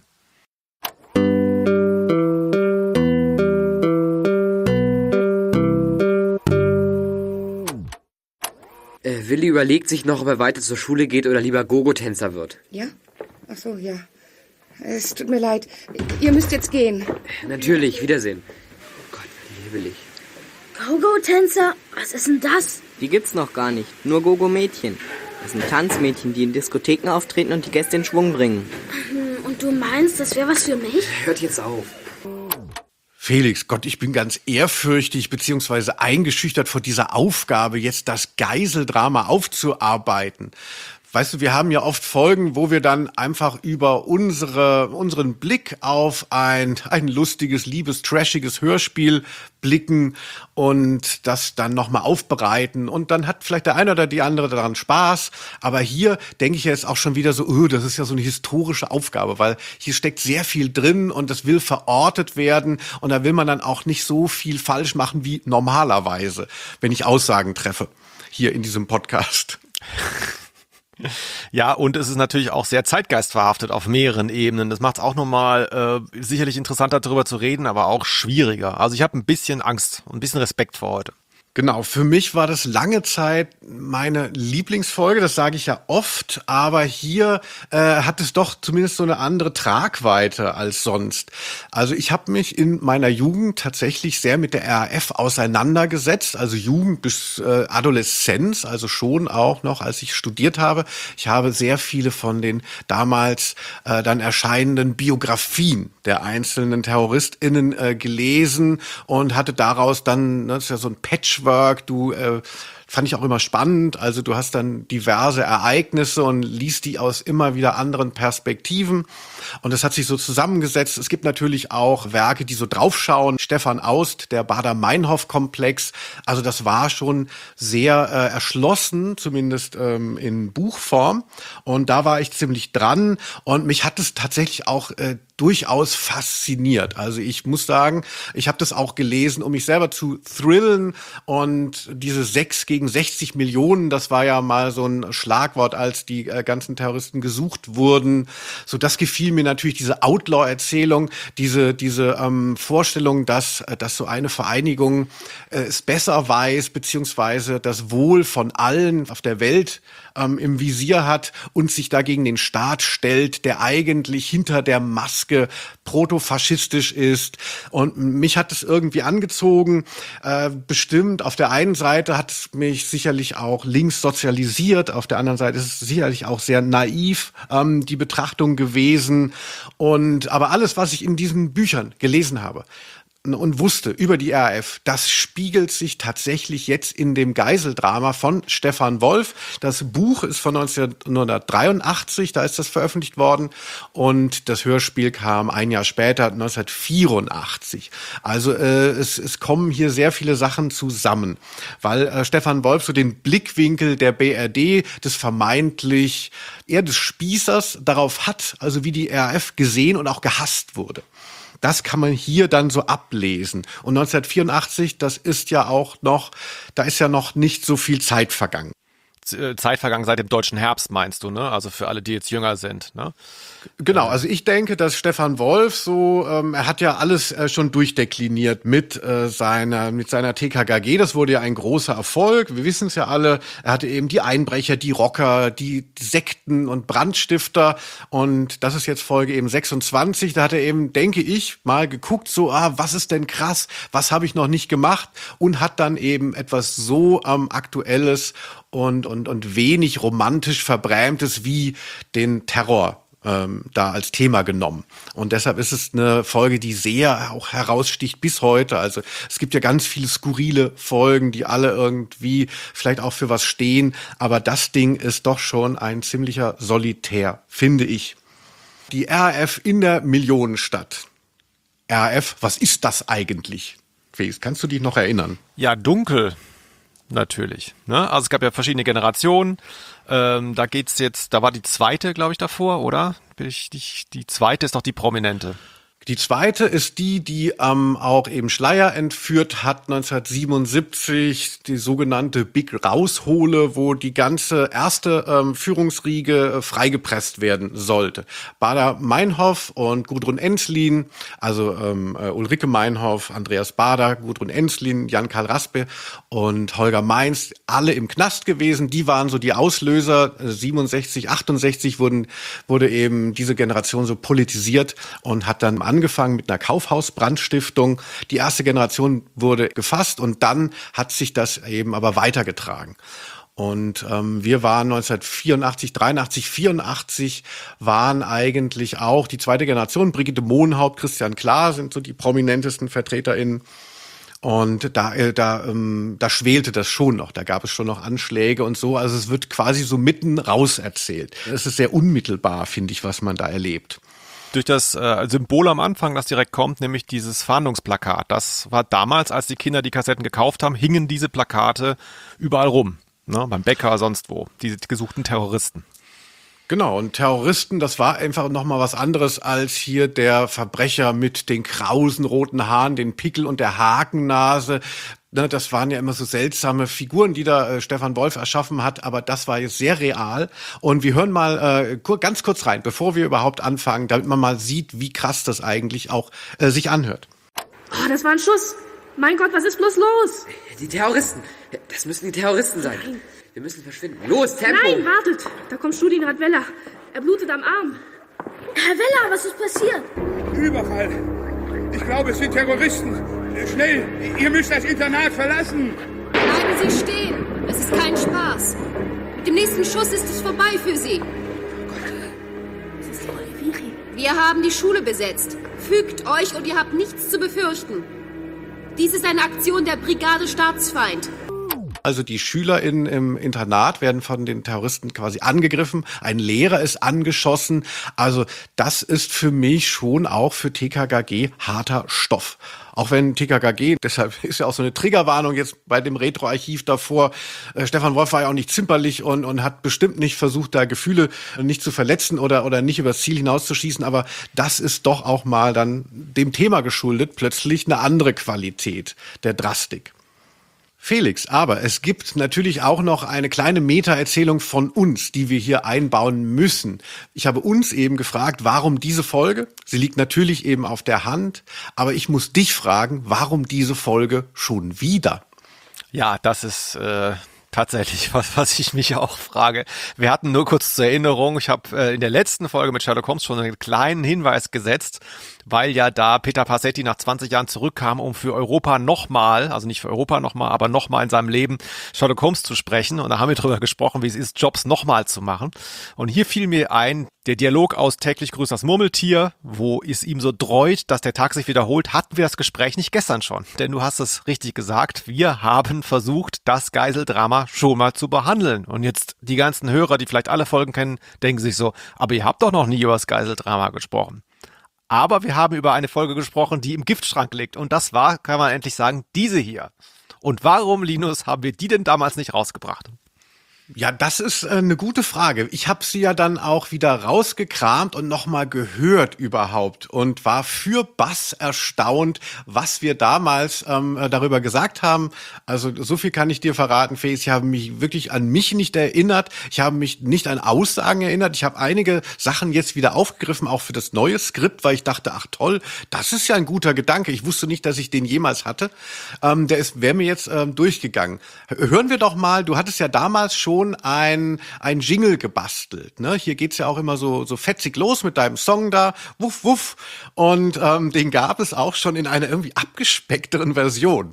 Äh, Willi überlegt sich noch, ob er weiter zur Schule geht oder lieber Gogo-Tänzer wird. Ja? Ach so, ja. Es tut mir leid. Ihr müsst jetzt gehen. Natürlich, Wiedersehen. Will ich. Gogo-Tänzer? Was ist denn das? Die gibt's noch gar nicht. Nur Gogo-Mädchen. Das sind Tanzmädchen, die in Diskotheken auftreten und die Gäste in Schwung bringen. Und du meinst, das wäre was für mich? Hört jetzt auf. Felix, Gott, ich bin ganz ehrfürchtig bzw. eingeschüchtert vor dieser Aufgabe, jetzt das Geiseldrama aufzuarbeiten. Weißt du, wir haben ja oft Folgen, wo wir dann einfach über unsere, unseren Blick auf ein, ein lustiges, liebes, trashiges Hörspiel blicken und das dann nochmal aufbereiten. Und dann hat vielleicht der eine oder die andere daran Spaß. Aber hier denke ich jetzt auch schon wieder so, oh, das ist ja so eine historische Aufgabe, weil hier steckt sehr viel drin und das will verortet werden. Und da will man dann auch nicht so viel falsch machen wie normalerweise, wenn ich Aussagen treffe hier in diesem Podcast. Ja, und es ist natürlich auch sehr zeitgeistverhaftet auf mehreren Ebenen. Das macht es auch nochmal äh, sicherlich interessanter, darüber zu reden, aber auch schwieriger. Also ich habe ein bisschen Angst und ein bisschen Respekt vor heute. Genau, für mich war das lange Zeit meine Lieblingsfolge, das sage ich ja oft, aber hier äh, hat es doch zumindest so eine andere Tragweite als sonst. Also ich habe mich in meiner Jugend tatsächlich sehr mit der R A F auseinandergesetzt, also Jugend bis äh, Adoleszenz, also schon auch noch, als ich studiert habe. Ich habe sehr viele von den damals äh, dann erscheinenden Biografien der einzelnen TerroristInnen äh, gelesen und hatte daraus dann, ne, das ist ja so ein Patchwork, du äh, fand ich auch immer spannend. Also du hast dann diverse Ereignisse und liest die aus immer wieder anderen Perspektiven. Und das hat sich so zusammengesetzt. Es gibt natürlich auch Werke, die so draufschauen. Stefan Aust, der Baader-Meinhof-Komplex. Also das war schon sehr äh, erschlossen, zumindest ähm, in Buchform. Und da war ich ziemlich dran. Und mich hat es tatsächlich auch äh, durchaus fasziniert. Also ich muss sagen, ich habe das auch gelesen, um mich selber zu thrillen. Und diese sechs gegen sechzig Millionen, das war ja mal so ein Schlagwort, als die äh, ganzen Terroristen gesucht wurden. So, das gefiel mir natürlich, diese Outlaw-Erzählung, diese diese ähm, Vorstellung, dass äh, dass so eine Vereinigung äh, es besser weiß, beziehungsweise das Wohl von allen auf der Welt ähm, im Visier hat und sich dagegen den Staat stellt, der eigentlich hinter der Maske protofaschistisch ist. Und mich hat es irgendwie angezogen. Äh, bestimmt auf der einen Seite hat es mich sicherlich auch links sozialisiert, auf der anderen Seite ist es sicherlich auch sehr naiv, ähm, die Betrachtung gewesen. Und aber alles, was ich in diesen Büchern gelesen habe und wusste über die R A F, das spiegelt sich tatsächlich jetzt in dem Geiseldrama von Stefan Wolf. Das Buch ist von neunzehnhundertdreiundachtzig, da ist das veröffentlicht worden, und das Hörspiel kam ein Jahr später, neunzehnhundertvierundachtzig. Also äh, es, es kommen hier sehr viele Sachen zusammen, weil äh, Stefan Wolf so den Blickwinkel der B R D, des vermeintlich eher des Spießers, darauf hat, also wie die R A F gesehen und auch gehasst wurde. Das kann man hier dann so ablesen. Und neunzehnhundertvierundachtzig, das ist ja auch noch, da ist ja noch nicht so viel Zeit vergangen. Zeit vergangen seit dem Deutschen Herbst, meinst du, ne? Also für alle, die jetzt jünger sind, ne? Genau, also ich denke, dass Stefan Wolf so, ähm, er hat ja alles äh, schon durchdekliniert mit äh, seiner mit seiner T K K G. Das wurde ja ein großer Erfolg. Wir wissen es ja alle. Er hatte eben die Einbrecher, die Rocker, die Sekten und Brandstifter. Und das ist jetzt Folge eben sechsundzwanzig. Da hat er eben, denke ich, mal geguckt, so, ah, was ist denn krass? Was habe ich noch nicht gemacht? Und hat dann eben etwas so ähm, Aktuelles und und und wenig romantisch Verbrämtes wie den Terror ähm, da als Thema genommen. Und deshalb ist es eine Folge, die sehr auch heraussticht bis heute. Also es gibt ja ganz viele skurrile Folgen, die alle irgendwie vielleicht auch für was stehen. Aber das Ding ist doch schon ein ziemlicher Solitär, finde ich. Die R A F in der Millionenstadt. R A F, was ist das eigentlich? Felix, kannst du dich noch erinnern? Ja, dunkel. Natürlich. Ne? Also es gab ja verschiedene Generationen. Ähm, da geht's jetzt, da war die zweite, glaube ich, davor, oder? Bin ich, die, die zweite ist doch die prominente. Die zweite ist die, die ähm, auch eben Schleyer entführt hat, neunzehnhundertsiebenundsiebzig, die sogenannte Big Raushole, wo die ganze erste ähm, Führungsriege äh, freigepresst werden sollte. Baader-Meinhof und Gudrun Ensslin, also ähm, äh, Ulrike Meinhof, Andreas Baader, Gudrun Ensslin, Jan-Karl Raspe und Holger Meins, alle im Knast gewesen. Die waren so die Auslöser. siebenundsechzig, achtundsechzig wurden, wurde eben diese Generation so politisiert und hat dann angefangen mit einer Kaufhausbrandstiftung. Die erste Generation wurde gefasst und dann hat sich das eben aber weitergetragen. Und ähm, wir waren neunzehnhundertvierundachtzig, dreiundachtzig, vierundachtzig waren eigentlich auch die zweite Generation. Brigitte Mohnhaupt, Christian Klar sind so die prominentesten VertreterInnen. Und da, äh, da, ähm, da schwelte das schon noch. Da gab es schon noch Anschläge und so. Also es wird quasi so mitten raus erzählt. Es ist sehr unmittelbar, finde ich, was man da erlebt. Durch das äh, Symbol am Anfang, das direkt kommt, nämlich dieses Fahndungsplakat. Das war damals, als die Kinder die Kassetten gekauft haben, hingen diese Plakate überall rum. Ne? Beim Bäcker, sonst wo. Diese gesuchten Terroristen. Genau, und Terroristen, das war einfach nochmal was anderes als hier der Verbrecher mit den krausen roten Haaren, den Pickel und der Hakennase. Das waren ja immer so seltsame Figuren, die da äh, Stefan Wolf erschaffen hat, aber das war jetzt sehr real. Und wir hören mal äh, kur- ganz kurz rein, bevor wir überhaupt anfangen, damit man mal sieht, wie krass das eigentlich auch äh, sich anhört. Oh, das war ein Schuss. Mein Gott, was ist bloß los? Die Terroristen. Das müssen die Terroristen sein. Nein. Wir müssen verschwinden. Los, Tempo! Nein, wartet. Da kommt Studinrat Weller. Er blutet am Arm. Herr Weller, was ist passiert? Überfall. Ich glaube, es sind Terroristen. Schnell, ihr müsst das Internat verlassen. Bleiben Sie stehen. Es ist kein Spaß. Mit dem nächsten Schuss ist es vorbei für Sie. Das ist die Oliveri. Wir haben die Schule besetzt. Fügt euch und ihr habt nichts zu befürchten. Dies ist eine Aktion der Brigade Staatsfeind. Also die Schüler in, im Internat werden von den Terroristen quasi angegriffen. Ein Lehrer ist angeschossen. Also das ist für mich schon auch für T K K G harter Stoff. Auch wenn T K K G, deshalb ist ja auch so eine Triggerwarnung jetzt bei dem Retroarchiv davor, äh, Stefan Wolf war ja auch nicht zimperlich und, und hat bestimmt nicht versucht, da Gefühle nicht zu verletzen oder, oder nicht übers Ziel hinauszuschießen. Aber das ist doch auch mal dann dem Thema geschuldet, plötzlich eine andere Qualität der Drastik. Felix, aber es gibt natürlich auch noch eine kleine Meta-Erzählung von uns, die wir hier einbauen müssen. Ich habe uns eben gefragt, warum diese Folge? Sie liegt natürlich eben auf der Hand, aber ich muss dich fragen, warum diese Folge schon wieder? Ja, das ist äh, tatsächlich was, was ich mich auch frage. Wir hatten nur kurz zur Erinnerung, ich habe äh, in der letzten Folge mit Sherlock Holmes schon einen kleinen Hinweis gesetzt, weil ja da Peter Passetti nach zwanzig Jahren zurückkam, um für Europa nochmal, also nicht für Europa nochmal, aber nochmal in seinem Leben Sherlock Holmes zu sprechen. Und da haben wir drüber gesprochen, wie es ist, Jobs nochmal zu machen. Und hier fiel mir ein, der Dialog aus Täglich grüßt das Murmeltier, wo es ihm so dreut, dass der Tag sich wiederholt, hatten wir das Gespräch nicht gestern schon. Denn du hast es richtig gesagt, wir haben versucht, das Geiseldrama schon mal zu behandeln. Und jetzt die ganzen Hörer, die vielleicht alle Folgen kennen, denken sich so, aber ihr habt doch noch nie über das Geiseldrama gesprochen. Aber wir haben über eine Folge gesprochen, die im Giftschrank liegt. Und das war, kann man endlich sagen, diese hier. Und warum, Linus, haben wir die denn damals nicht rausgebracht? Ja, das ist äh, eine gute Frage. Ich habe sie ja dann auch wieder rausgekramt und nochmal gehört überhaupt und war für Bass erstaunt, was wir damals ähm, darüber gesagt haben. Also so viel kann ich dir verraten, Felix. Ich habe mich wirklich an mich nicht erinnert. Ich habe mich nicht an Aussagen erinnert. Ich habe einige Sachen jetzt wieder aufgegriffen, auch für das neue Skript, weil ich dachte, ach toll, das ist ja ein guter Gedanke. Ich wusste nicht, dass ich den jemals hatte. Ähm, der ist, wäre mir jetzt ähm, durchgegangen. Hören wir doch mal, du hattest ja damals schon ein, ein Jingle gebastelt. Ne? Hier geht's ja auch immer so, so fetzig los mit deinem Song da, wuff, wuff. Und ähm, den gab es auch schon in einer irgendwie abgespeckteren Version.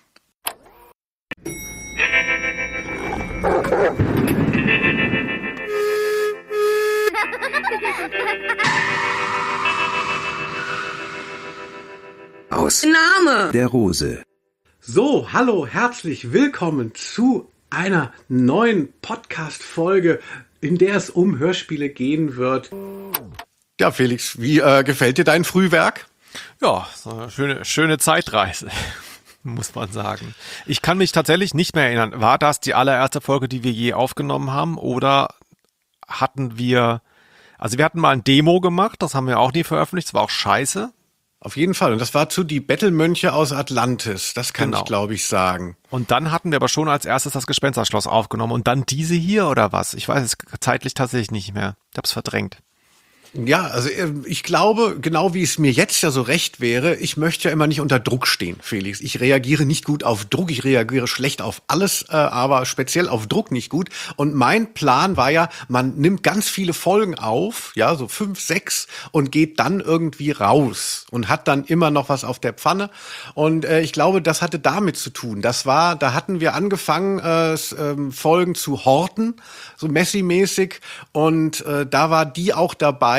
Aus Name der Rose. So, hallo, herzlich willkommen zu einer neuen Podcast-Folge, in der es um Hörspiele gehen wird. Ja, Felix, wie äh, gefällt dir dein Frühwerk? Ja, so eine schöne, schöne Zeitreise, muss man sagen. Ich kann mich tatsächlich nicht mehr erinnern. War das die allererste Folge, die wir je aufgenommen haben? Oder hatten wir, also wir hatten mal ein Demo gemacht, das haben wir auch nie veröffentlicht, das war auch scheiße. Auf jeden Fall. Und das war zu die Bettelmönche aus Atlantis. Das kann Genau. ich, glaube ich, sagen. Und dann hatten wir aber schon als erstes das Gespensterschloss aufgenommen. Und dann diese hier oder was? Ich weiß es zeitlich tatsächlich nicht mehr. Ich hab's verdrängt. Ja, also ich glaube, genau wie es mir jetzt ja so recht wäre, ich möchte ja immer nicht unter Druck stehen, Felix. Ich reagiere nicht gut auf Druck, ich reagiere schlecht auf alles, äh, aber speziell auf Druck nicht gut. Und mein Plan war ja, man nimmt ganz viele Folgen auf, ja, so fünf, sechs und geht dann irgendwie raus und hat dann immer noch was auf der Pfanne. Und äh, ich glaube, das hatte damit zu tun. Das war, da hatten wir angefangen, äh, äh, Folgen zu horten, so Messi-mäßig. Und äh, da war die auch dabei,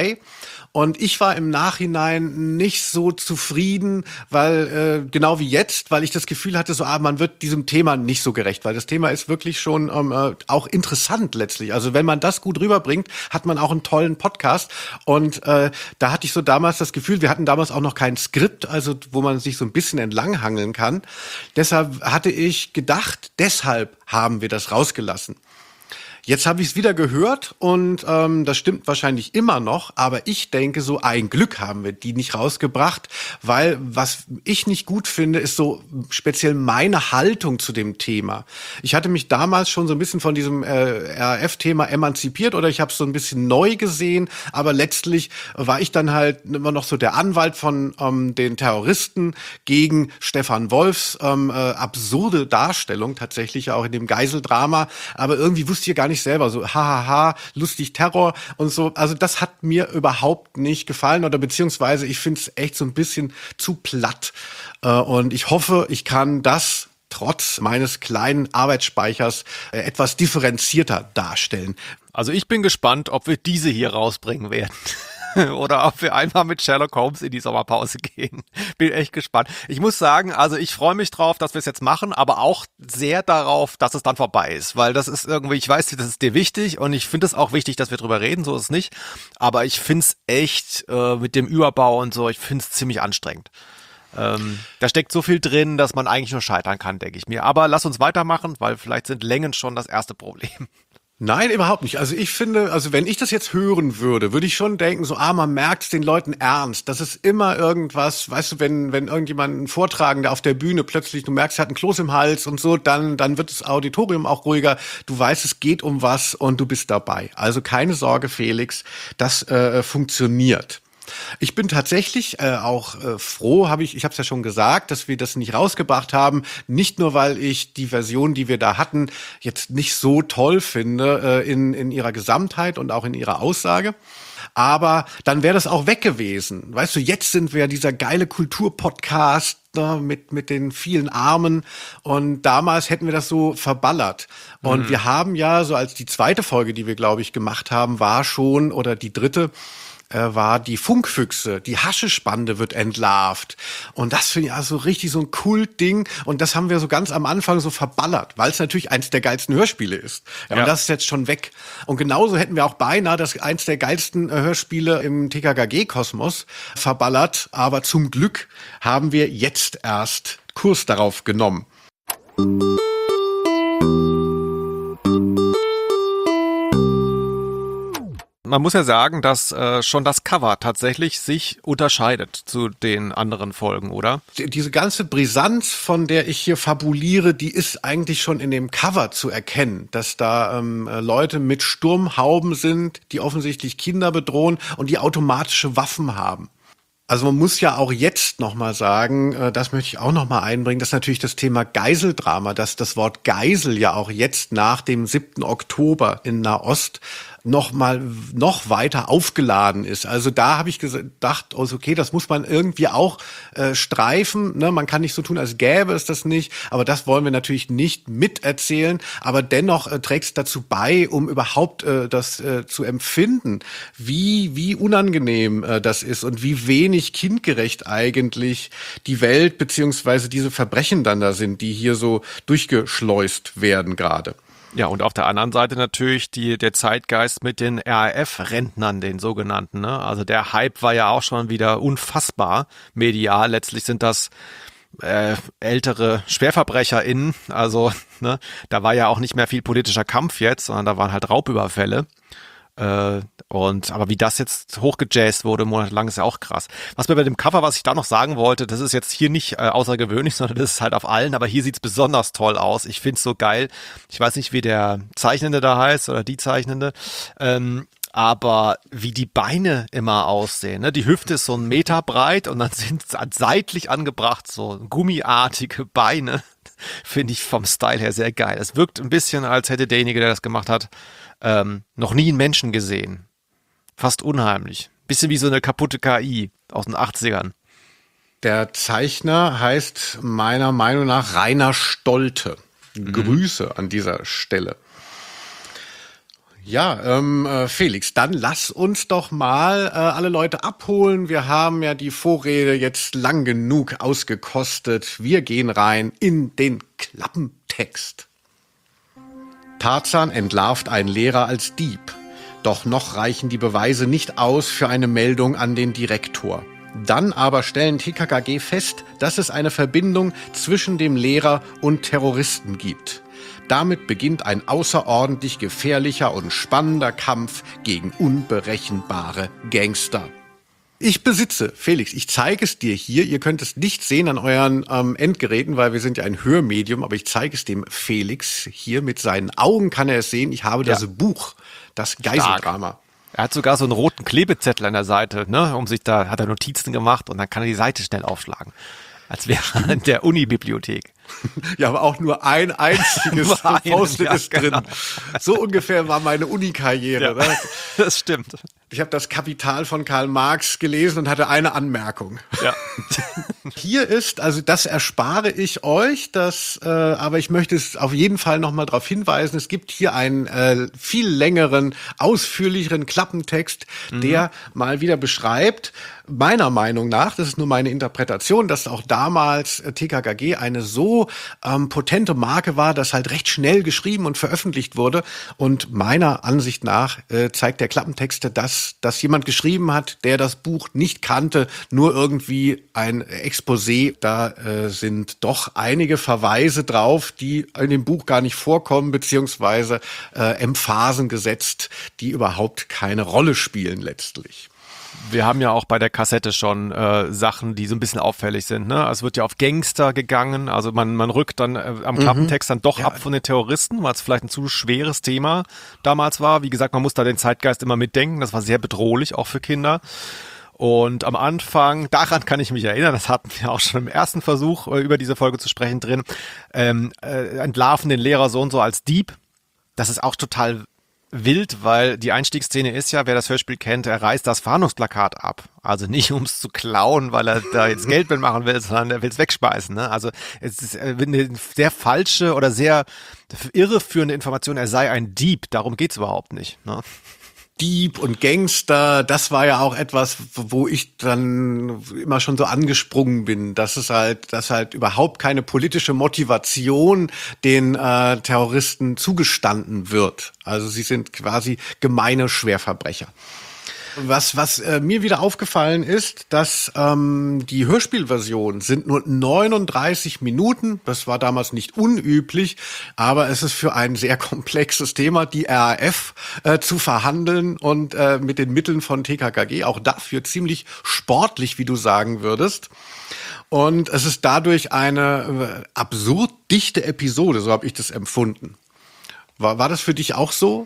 vorbei. Und ich war im Nachhinein nicht so zufrieden, weil äh, genau wie jetzt, weil ich das Gefühl hatte, so ah, man wird diesem Thema nicht so gerecht, weil das Thema ist wirklich schon ähm, äh, auch interessant letztlich. Also wenn man das gut rüberbringt, hat man auch einen tollen Podcast. Und äh, da hatte ich so damals das Gefühl, wir hatten damals auch noch kein Skript, also wo man sich so ein bisschen entlanghangeln kann. Deshalb hatte ich gedacht, deshalb haben wir das rausgelassen. Jetzt habe ich es wieder gehört und ähm, das stimmt wahrscheinlich immer noch, aber ich denke so, ein Glück haben wir die nicht rausgebracht, weil was ich nicht gut finde, ist so speziell meine Haltung zu dem Thema. Ich hatte mich damals schon so ein bisschen von diesem äh, R A F-Thema emanzipiert oder ich habe es so ein bisschen neu gesehen, aber letztlich war ich dann halt immer noch so der Anwalt von ähm, den Terroristen gegen Stefan Wolfs ähm, äh, absurde Darstellung tatsächlich auch in dem Geiseldrama, aber irgendwie wusste ich gar nicht selber so, hahaha, lustig Terror und so. Also das hat mir überhaupt nicht gefallen oder beziehungsweise ich finde es echt so ein bisschen zu platt. Und ich hoffe, ich kann das trotz meines kleinen Arbeitsspeichers etwas differenzierter darstellen. Also ich bin gespannt, ob wir diese hier rausbringen werden. Oder ob wir einfach mit Sherlock Holmes in die Sommerpause gehen. Bin echt gespannt. Ich muss sagen, also ich freue mich drauf, dass wir es jetzt machen, aber auch sehr darauf, dass es dann vorbei ist. Weil das ist irgendwie, ich weiß, das ist dir wichtig und ich finde es auch wichtig, dass wir drüber reden, so ist es nicht. Aber ich finde es echt äh, mit dem Überbau und so, ich finde es ziemlich anstrengend. Ähm, da steckt so viel drin, dass man eigentlich nur scheitern kann, denke ich mir. Aber lass uns weitermachen, weil vielleicht sind Längen schon das erste Problem. Nein, überhaupt nicht. Also ich finde, also wenn ich das jetzt hören würde, würde ich schon denken, so, ah, man merkt es den Leuten ernst. Das ist immer irgendwas, weißt du, wenn wenn irgendjemand einen Vortragender auf der Bühne plötzlich, du merkst, er hat einen Kloß im Hals und so, dann dann wird das Auditorium auch ruhiger. Du weißt, es geht um was und du bist dabei. Also keine Sorge, Felix, das äh, funktioniert. Ich bin tatsächlich äh, auch äh, froh, habe ich, ich habe es ja schon gesagt, dass wir das nicht rausgebracht haben. Nicht nur, weil ich die Version, die wir da hatten, jetzt nicht so toll finde äh, in in ihrer Gesamtheit und auch in ihrer Aussage. Aber dann wäre das auch weg gewesen. Weißt du, jetzt sind wir dieser geile Kulturpodcast ne, mit mit den vielen Armen und damals hätten wir das so verballert. Und mhm. wir haben ja so als die zweite Folge, die wir glaube ich gemacht haben, war schon oder die dritte war die Funkfüchse, die Haschischbande wird entlarvt. Und das finde ich also richtig so ein Kultding. Und das haben wir so ganz am Anfang so verballert, weil es natürlich eins der geilsten Hörspiele ist. Ja, ja. Und das ist jetzt schon weg. Und genauso hätten wir auch beinahe das eins der geilsten Hörspiele im T K K G-Kosmos verballert. Aber zum Glück haben wir jetzt erst Kurs darauf genommen. Man muss ja sagen, dass äh, schon das Cover tatsächlich sich unterscheidet zu den anderen Folgen, oder? Diese ganze Brisanz, von der ich hier fabuliere, die ist eigentlich schon in dem Cover zu erkennen, dass da ähm, Leute mit Sturmhauben sind, die offensichtlich Kinder bedrohen und die automatische Waffen haben. Also man muss ja auch jetzt nochmal sagen, äh, das möchte ich auch nochmal einbringen, dass natürlich das Thema Geiseldrama, dass das Wort Geisel ja auch jetzt nach dem siebten Oktober in Nahost noch mal noch weiter aufgeladen ist. Also da habe ich gedacht, oh, okay, das muss man irgendwie auch äh, streifen. Ne? Man kann nicht so tun, als gäbe es das nicht. Aber das wollen wir natürlich nicht miterzählen. Aber dennoch äh, trägt es dazu bei, um überhaupt äh, das äh, zu empfinden, wie wie unangenehm äh, das ist und wie wenig kindgerecht eigentlich die Welt beziehungsweise diese Verbrechen dann da sind, die hier so durchgeschleust werden gerade. Ja, und auf der anderen Seite natürlich die, der Zeitgeist mit den R A F-Rentnern, den sogenannten. Ne? Also der Hype war ja auch schon wieder unfassbar medial. Letztlich sind das äh, ältere SchwerverbrecherInnen. Also ne, da war ja auch nicht mehr viel politischer Kampf jetzt, sondern da waren halt Raubüberfälle. Äh, und aber wie das jetzt hochgejazzt wurde monatelang, ist ja auch krass. Was mir bei dem Cover, was ich da noch sagen wollte, das ist jetzt hier nicht äh, außergewöhnlich, sondern das ist halt auf allen, aber hier sieht's besonders toll aus. Ich find's so geil. Ich weiß nicht, wie der Zeichnende da heißt oder die Zeichnende, ähm, aber wie die Beine immer aussehen. Ne? Die Hüfte ist so ein Meter breit und dann sind seitlich angebracht so gummiartige Beine. Finde ich vom Style her sehr geil. Es wirkt ein bisschen, als hätte derjenige, der das gemacht hat, Ähm, noch nie einen Menschen gesehen. Fast unheimlich. Bisschen wie so eine kaputte K I aus den achtzigern. Der Zeichner heißt meiner Meinung nach Rainer Stolte. Mhm. Grüße an dieser Stelle. Ja, ähm, äh, Felix, dann lass uns doch mal äh, alle Leute abholen. Wir haben ja die Vorrede jetzt lang genug ausgekostet. Wir gehen rein in den Klappentext. Tarzan entlarvt einen Lehrer als Dieb. Doch noch reichen die Beweise nicht aus für eine Meldung an den Direktor. Dann aber stellen T K K G fest, dass es eine Verbindung zwischen dem Lehrer und Terroristen gibt. Damit beginnt ein außerordentlich gefährlicher und spannender Kampf gegen unberechenbare Gangster. Ich besitze, Felix, ich zeige es dir hier. Ihr könnt es nicht sehen an euren ähm, Endgeräten, weil wir sind ja ein Hörmedium, aber ich zeige es dem Felix hier. Mit seinen Augen kann er es sehen. Ich habe Ja. das Buch, das Geiseldrama. Er hat sogar so einen roten Klebezettel an der Seite, ne, um sich da, hat er Notizen gemacht und dann kann er die Seite schnell aufschlagen. Als wäre er in der Unibibliothek. Ja, aber auch nur ein einziges Nur einen, Post-it ja, ist drin. genau. So ungefähr war meine Uni-Karriere. Ja, Ne? das stimmt. Ich habe das Kapital von Karl Marx gelesen und hatte eine Anmerkung. Ja. Hier ist, also das erspare ich euch, das, äh, aber ich möchte es auf jeden Fall nochmal darauf hinweisen, es gibt hier einen äh, viel längeren, ausführlicheren Klappentext, mhm. der mal wieder beschreibt, meiner Meinung nach, das ist nur meine Interpretation, dass auch damals äh, T K K G eine so ähm, potente Marke war, dass halt recht schnell geschrieben und veröffentlicht wurde. Und meiner Ansicht nach äh, zeigt der Klappentext, dass, dass jemand geschrieben hat, der das Buch nicht kannte, nur irgendwie ein Exposé. Da äh, sind doch einige Verweise drauf, die in dem Buch gar nicht vorkommen, beziehungsweise äh, Emphasen gesetzt, die überhaupt keine Rolle spielen letztlich. Wir haben ja auch bei der Kassette schon äh, Sachen, die so ein bisschen auffällig sind. Ne? Es wird ja auf Gangster gegangen, also man, man rückt dann äh, am Klappentext dann doch Ja. ab von den Terroristen, weil es vielleicht ein zu schweres Thema damals war. Wie gesagt, man muss da den Zeitgeist immer mitdenken, das war sehr bedrohlich, auch für Kinder. Und am Anfang, daran kann ich mich erinnern, das hatten wir auch schon im ersten Versuch, äh, über diese Folge zu sprechen drin, ähm, äh, entlarven den Lehrer so und so als Dieb. Das ist auch total wild, weil die Einstiegsszene ist ja, wer das Hörspiel kennt, er reißt das Fahndungsplakat ab. Also nicht, um es zu klauen, weil er da jetzt Geld mitmachen will, sondern er will es wegspeisen. Ne? Also es ist eine sehr falsche oder sehr irreführende Information, er sei ein Dieb. Darum geht's überhaupt nicht. Ne? Dieb und Gangster, das war ja auch etwas, wo ich dann immer schon so angesprungen bin, dass es halt, dass halt überhaupt keine politische Motivation den äh, Terroristen zugestanden wird. Also sie sind quasi gemeine Schwerverbrecher. Was, was äh, mir wieder aufgefallen ist, dass ähm, die Hörspielversion sind nur neununddreißig Minuten. Das war damals nicht unüblich, aber es ist für ein sehr komplexes Thema, die R A F äh, zu verhandeln und äh, mit den Mitteln von T K K G auch dafür ziemlich sportlich, wie du sagen würdest. Und es ist dadurch eine äh, absurd dichte Episode, so habe ich das empfunden. War, war das für dich auch so?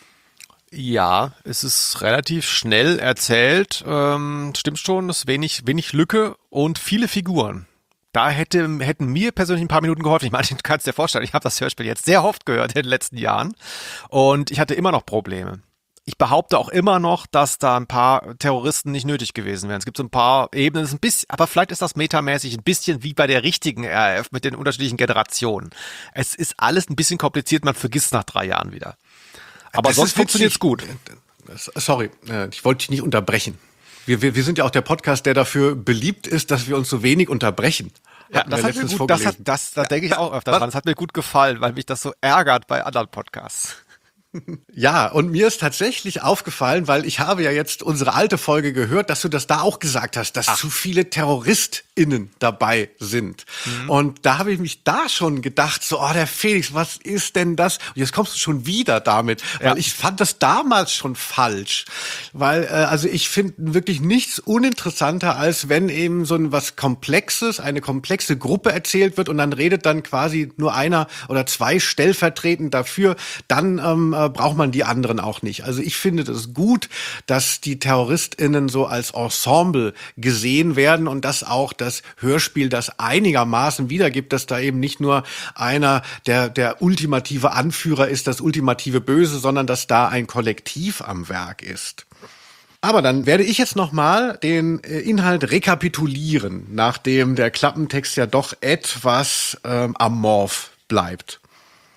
Ja, es ist relativ schnell erzählt, ähm, stimmt schon, es ist wenig, wenig Lücke und viele Figuren. Da hätte, hätten mir persönlich ein paar Minuten geholfen. Ich meine, du kannst dir vorstellen, ich habe das Hörspiel jetzt sehr oft gehört in den letzten Jahren und ich hatte immer noch Probleme. Ich behaupte auch immer noch, dass da ein paar Terroristen nicht nötig gewesen wären. Es gibt so ein paar Ebenen, das ist ein bisschen, aber vielleicht ist das metamäßig ein bisschen wie bei der richtigen R A F mit den unterschiedlichen Generationen. Es ist alles ein bisschen kompliziert, man vergisst nach drei Jahren wieder. Aber Das sonst ist funktioniert's witzig. gut. Sorry, ich wollte dich nicht unterbrechen. Wir, wir, wir sind ja auch der Podcast, der dafür beliebt ist, dass wir uns so wenig unterbrechen. Ja, Hatten das wir hat mir letztens gut, das, hat, vorgelesen. das, das denke ich auch öfter Was? dran. Das hat mir gut gefallen, weil mich das so ärgert bei anderen Podcasts. Ja, und mir ist tatsächlich aufgefallen, weil ich habe ja jetzt unsere alte Folge gehört, dass du das da auch gesagt hast, dass Ach. zu viele TerroristInnen dabei sind. Mhm. Und da habe ich mich da schon gedacht, so, oh, der Felix, was ist denn das? Und jetzt kommst du schon wieder damit, weil ja. ich fand das damals schon falsch. Weil, äh, also ich finde wirklich nichts uninteressanter, als wenn eben so ein was Komplexes, eine komplexe Gruppe erzählt wird und dann redet dann quasi nur einer oder zwei stellvertretend dafür, dann ähm, braucht man die anderen auch nicht. Also ich finde das gut, dass die TerroristInnen so als Ensemble gesehen werden und dass auch das Hörspiel das einigermaßen wiedergibt, dass da eben nicht nur einer der, der ultimative Anführer ist, das ultimative Böse, sondern dass da ein Kollektiv am Werk ist. Aber dann werde ich jetzt nochmal den Inhalt rekapitulieren, nachdem der Klappentext ja doch etwas ähm, amorph bleibt.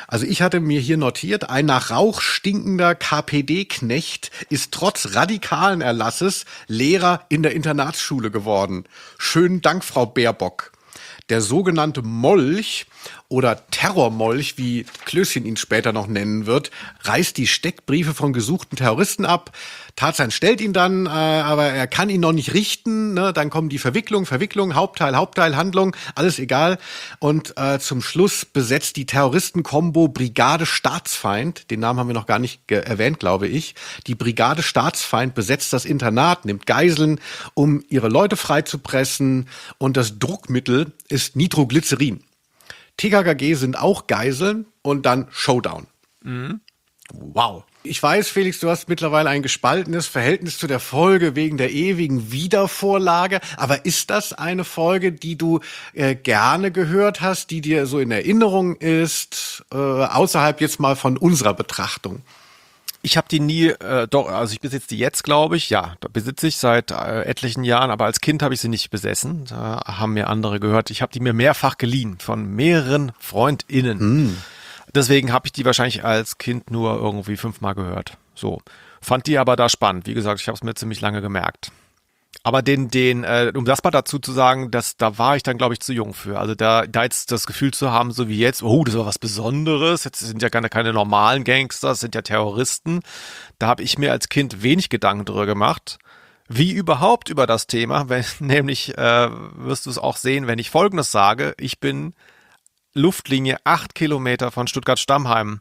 Also ich hatte mir hier notiert, ein nach Rauch stinkender K P D-Knecht ist trotz radikalen Erlasses Lehrer in der Internatsschule geworden. Schönen Dank, Frau Baerbock. Der sogenannte Molch oder Terrormolch, wie Klößchen ihn später noch nennen wird, reißt die Steckbriefe von gesuchten Terroristen ab. Tarzan stellt ihn dann, äh, aber er kann ihn noch nicht richten. Ne? Dann kommen die Verwicklung, Verwicklung, Hauptteil, Hauptteil, Handlung, alles egal. Und äh, zum Schluss besetzt die Terroristen-Kombo Brigade Staatsfeind, den Namen haben wir noch gar nicht ge- erwähnt, glaube ich. Die Brigade Staatsfeind besetzt das Internat, nimmt Geiseln, um ihre Leute freizupressen. Und das Druckmittel ist Nitroglycerin. T K K G sind auch Geiseln und dann Showdown. Mhm. Wow. Ich weiß, Felix, du hast mittlerweile ein gespaltenes Verhältnis zu der Folge wegen der ewigen Wiedervorlage. Aber ist das eine Folge, die du äh, gerne gehört hast, die dir so in Erinnerung ist, äh, außerhalb jetzt mal von unserer Betrachtung? Ich habe die nie, äh, doch, also ich besitze die jetzt, glaube ich, ja, da besitze ich seit äh, etlichen Jahren, aber als Kind habe ich sie nicht besessen, da haben mir andere gehört. Ich habe die mir mehrfach geliehen von mehreren FreundInnen. Mm. Deswegen habe ich die wahrscheinlich als Kind nur irgendwie fünfmal gehört. So, fand die aber da spannend. Wie gesagt, ich habe es mir ziemlich lange gemerkt. Aber den, den, äh, um das mal dazu zu sagen, dass da war ich dann, glaube ich, zu jung für. Also da, da jetzt das Gefühl zu haben, so wie jetzt, oh, das war was Besonderes. Jetzt sind ja keine, keine normalen Gangster, das sind ja Terroristen. Da habe ich mir als Kind wenig Gedanken drüber gemacht. Wie überhaupt über das Thema, wenn, nämlich äh, wirst du es auch sehen, wenn ich Folgendes sage: Ich bin Luftlinie acht Kilometer von Stuttgart-Stammheim,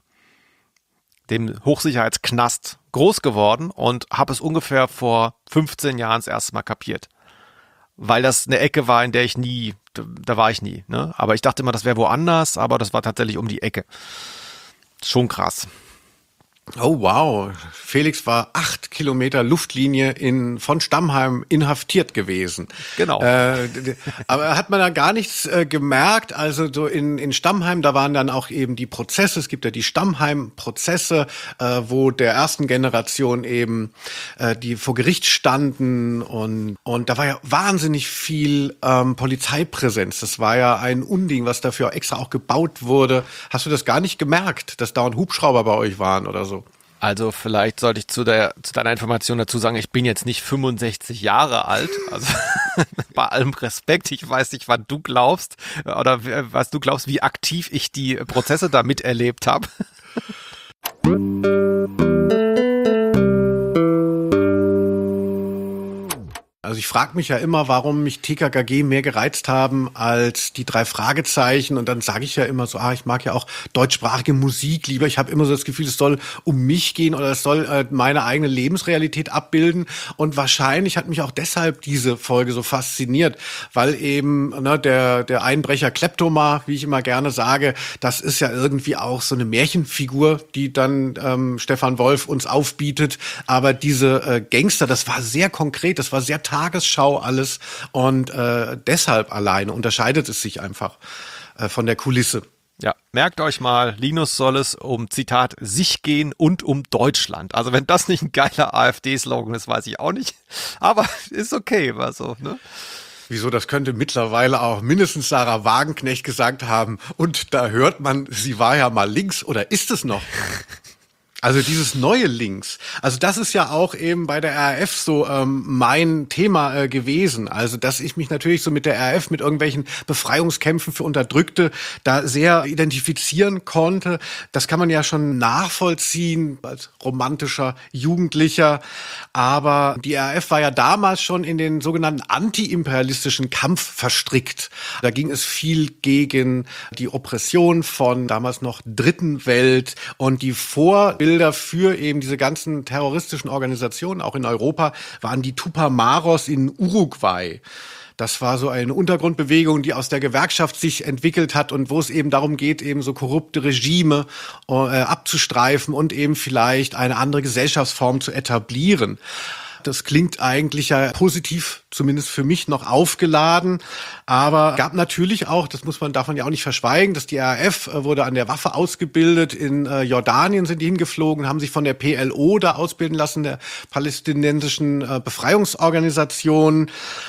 dem Hochsicherheitsknast, groß geworden und habe es ungefähr vor fünfzehn Jahren das erste Mal kapiert. Weil das eine Ecke war, in der ich nie, da, da war ich nie. Ne? Aber ich dachte immer, das wäre woanders, aber das war tatsächlich um die Ecke. Schon krass. Oh wow, Felix war acht Kilometer Luftlinie in, von Stammheim inhaftiert gewesen. Genau. Äh, aber hat man da gar nichts äh, gemerkt? Also so in, in Stammheim, da waren dann auch eben die Prozesse, es gibt ja die Stammheim-Prozesse, äh, wo der ersten Generation eben äh, die vor Gericht standen und, und da war ja wahnsinnig viel ähm, Polizeipräsenz. Das war ja ein Unding, was dafür extra auch gebaut wurde. Hast du das gar nicht gemerkt, dass dauernd Hubschrauber bei euch waren oder so? Also vielleicht sollte ich zu, der, zu deiner Information dazu sagen, ich bin jetzt nicht fünfundsechzig Jahre alt. Also bei allem Respekt, ich weiß nicht, wann du glaubst oder was du glaubst, wie aktiv ich die Prozesse da miterlebt habe. Also ich frage mich ja immer, warum mich T K K G mehr gereizt haben als die drei Fragezeichen. Und dann sage ich ja immer so, ah, ich mag ja auch deutschsprachige Musik lieber. Ich habe immer so das Gefühl, es soll um mich gehen oder es soll äh, meine eigene Lebensrealität abbilden. Und wahrscheinlich hat mich auch deshalb diese Folge so fasziniert, weil eben ne, der der Einbrecher Kleptomar, wie ich immer gerne sage, das ist ja irgendwie auch so eine Märchenfigur, die dann ähm, Stefan Wolf uns aufbietet. Aber diese äh, Gangster, das war sehr konkret, das war sehr Tagesschau alles und äh, deshalb alleine unterscheidet es sich einfach äh, von der Kulisse. Ja, merkt euch mal, Linus soll es um, Zitat, sich gehen und um Deutschland. Also wenn das nicht ein geiler AfD-Slogan ist, weiß ich auch nicht. Aber ist okay, war so, ne? Wieso, das könnte mittlerweile auch mindestens Sarah Wagenknecht gesagt haben. Und da hört man, sie war ja mal links, oder ist es noch? Also dieses neue Links, also das ist ja auch eben bei der R A F so ähm, mein Thema äh, gewesen. Also dass ich mich natürlich so mit der R A F, mit irgendwelchen Befreiungskämpfen für Unterdrückte da sehr identifizieren konnte. Das kann man ja schon nachvollziehen als romantischer Jugendlicher. Aber die R A F war ja damals schon in den sogenannten antiimperialistischen Kampf verstrickt. Da ging es viel gegen die Oppression von damals noch Dritten Welt und die Vorbilder für eben diese ganzen terroristischen Organisationen, auch in Europa, waren die Tupamaros in Uruguay. Das war so eine Untergrundbewegung, die aus der Gewerkschaft sich entwickelt hat und wo es eben darum geht, eben so korrupte Regime äh, abzustreifen und eben vielleicht eine andere Gesellschaftsform zu etablieren. Das klingt eigentlich ja positiv zumindest für mich noch aufgeladen. Aber gab natürlich auch, das muss man, darf man ja auch nicht verschweigen, dass die R A F äh, wurde an der Waffe ausgebildet. In äh, Jordanien sind die hingeflogen, haben sich von der P L O da ausbilden lassen, der palästinensischen äh, Befreiungsorganisation.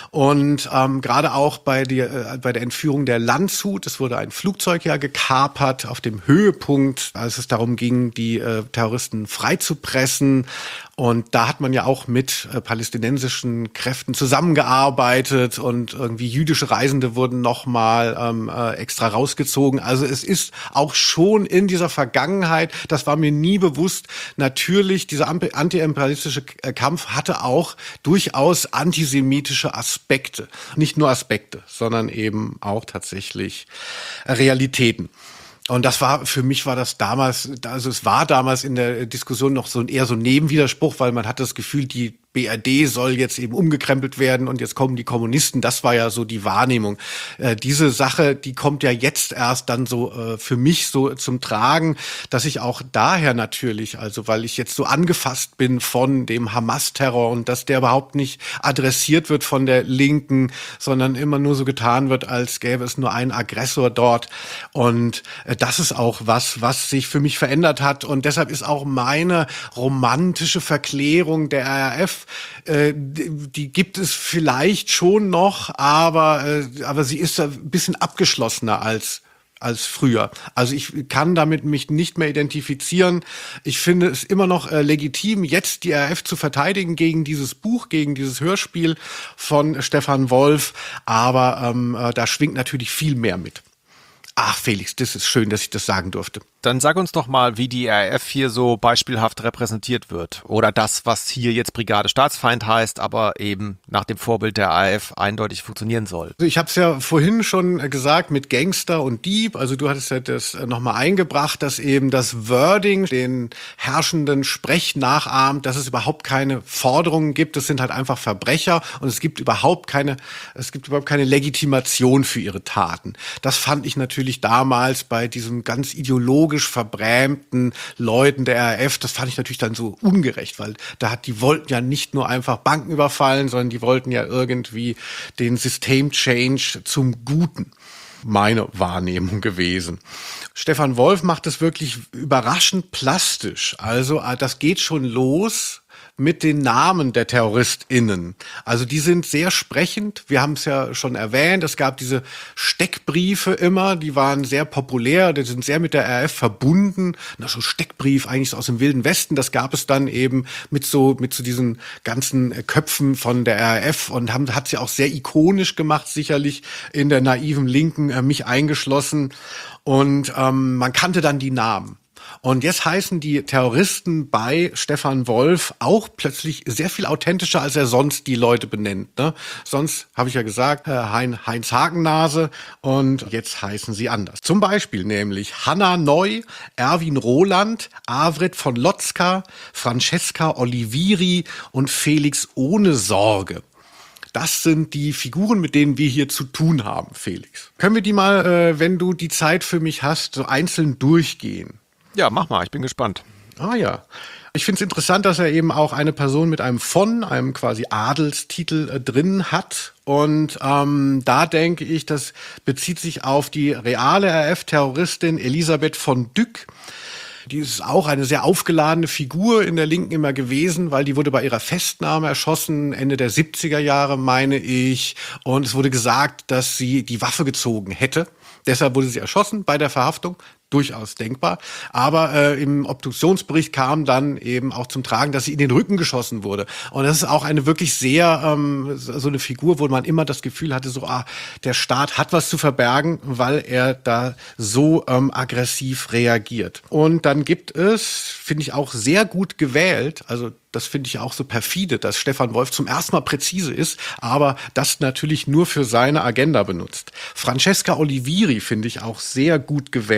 Und ähm, gerade auch bei der, äh, bei der Entführung der Landshut, es wurde ein Flugzeug ja gekapert auf dem Höhepunkt, als es darum ging, die äh, Terroristen freizupressen. Und da hat man ja auch mit äh, palästinensischen Kräften zusammengearbeitet und irgendwie jüdische Reisende wurden nochmal ähm, äh, extra rausgezogen. Also es ist auch schon in dieser Vergangenheit, das war mir nie bewusst, natürlich dieser antiimperialistische Kampf hatte auch durchaus antisemitische Aspekte. Nicht nur Aspekte, sondern eben auch tatsächlich Realitäten. Und das war, für mich war das damals, also es war damals in der Diskussion noch so ein, eher so ein Nebenwiderspruch, weil man hat das Gefühl, die B R D soll jetzt eben umgekrempelt werden und jetzt kommen die Kommunisten. Das war ja so die Wahrnehmung. Äh, diese Sache, die kommt ja jetzt erst dann so äh, für mich so zum Tragen, dass ich auch daher natürlich, also weil ich jetzt so angefasst bin von dem Hamas-Terror und dass der überhaupt nicht adressiert wird von der Linken, sondern immer nur so getan wird, als gäbe es nur einen Aggressor dort. Und äh, das ist auch was, was sich für mich verändert hat. Und deshalb ist auch meine romantische Verklärung der R A F, Äh, die, die gibt es vielleicht schon noch, aber, äh, aber sie ist ein bisschen abgeschlossener als als früher. Also ich kann damit mich nicht mehr identifizieren. Ich finde es immer noch äh, legitim, jetzt die R A F zu verteidigen gegen dieses Buch, gegen dieses Hörspiel von Stefan Wolf, aber ähm, äh, da schwingt natürlich viel mehr mit. Ach, Felix, das ist schön, dass ich das sagen durfte. Dann sag uns doch mal, wie die R A F hier so beispielhaft repräsentiert wird. Oder das, was hier jetzt Brigade Staatsfeind heißt, aber eben nach dem Vorbild der R A F eindeutig funktionieren soll. Also ich habe es ja vorhin schon gesagt mit Gangster und Dieb. Also du hattest ja das nochmal eingebracht, dass eben das Wording den herrschenden Sprech nachahmt, dass es überhaupt keine Forderungen gibt. Es sind halt einfach Verbrecher und es gibt überhaupt keine, es gibt überhaupt keine Legitimation für ihre Taten. Das fand ich natürlich damals bei diesem ganz ideologischen verbrämten Leuten der R A F, das fand ich natürlich dann so ungerecht, weil da hat, die wollten ja nicht nur einfach Banken überfallen, sondern die wollten ja irgendwie den System-Change zum Guten. Meine Wahrnehmung gewesen. Stefan Wolf macht es wirklich überraschend plastisch. Also das geht schon los mit den Namen der TerroristInnen. Also die sind sehr sprechend. Wir haben es ja schon erwähnt. Es gab diese Steckbriefe immer, die waren sehr populär. Die sind sehr mit der R A F verbunden. Na, so Steckbrief eigentlich so aus dem Wilden Westen. Das gab es dann eben mit so mit so diesen ganzen Köpfen von der R A F und haben hat sie auch sehr ikonisch gemacht, sicherlich in der naiven Linken, äh, mich eingeschlossen. Und ähm, man kannte dann die Namen. Und jetzt heißen die Terroristen bei Stefan Wolf auch plötzlich sehr viel authentischer, als er sonst die Leute benennt. Ne? Sonst, habe ich ja gesagt, Heinz Hakennase und jetzt heißen sie anders. Zum Beispiel nämlich Hanna Neu, Erwin Roland, Avret von Lotzka, Francesca Oliviri und Felix Ohne Sorge. Das sind die Figuren, mit denen wir hier zu tun haben, Felix. Können wir die mal, äh, wenn du die Zeit für mich hast, so einzeln durchgehen? Ja, mach mal, ich bin gespannt. Ah ja. Ich finde es interessant, dass er eben auch eine Person mit einem von, einem quasi Adelstitel äh, drin hat. Und ähm, da denke ich, das bezieht sich auf die reale R A F-Terroristin Elisabeth von Dück. Die ist auch eine sehr aufgeladene Figur in der Linken immer gewesen, weil die wurde bei ihrer Festnahme erschossen, Ende der siebziger Jahre, meine ich. Und es wurde gesagt, dass sie die Waffe gezogen hätte. Deshalb wurde sie erschossen bei der Verhaftung. Durchaus denkbar. Aber äh, im Obduktionsbericht kam dann eben auch zum Tragen, dass sie in den Rücken geschossen wurde. Und das ist auch eine wirklich sehr, ähm, so eine Figur, wo man immer das Gefühl hatte, so, ah, der Staat hat was zu verbergen, weil er da so ähm, aggressiv reagiert. Und dann gibt es, finde ich auch sehr gut gewählt, also das finde ich auch so perfide, dass Stefan Wolf zum ersten Mal präzise ist, aber das natürlich nur für seine Agenda benutzt. Francesca Oliviri finde ich auch sehr gut gewählt.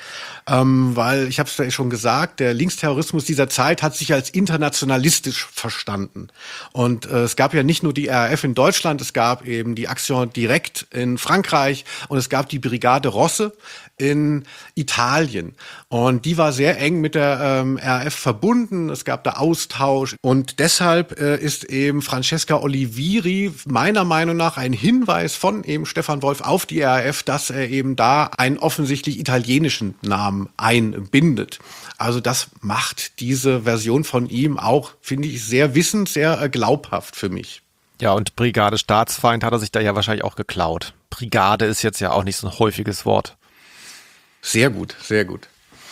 Ähm, weil, ich habe es ja schon gesagt, der Linksterrorismus dieser Zeit hat sich als internationalistisch verstanden. Und äh, es gab ja nicht nur die R A F in Deutschland, es gab eben die Action Directe in Frankreich und es gab die Brigade Rosse in Italien. Und die war sehr eng mit der ähm, R A F verbunden. Es gab da Austausch. Und deshalb äh, ist eben Francesca Oliveri meiner Meinung nach ein Hinweis von eben Stefan Wolf auf die R A F, dass er eben da einen offensichtlich italienischen Namen einbindet. Also das macht diese Version von ihm auch, finde ich, sehr wissend, sehr äh, glaubhaft für mich. Ja, und Brigade Staatsfeind hat er sich da ja wahrscheinlich auch geklaut. Brigade ist jetzt ja auch nicht so ein häufiges Wort. Sehr gut, sehr gut.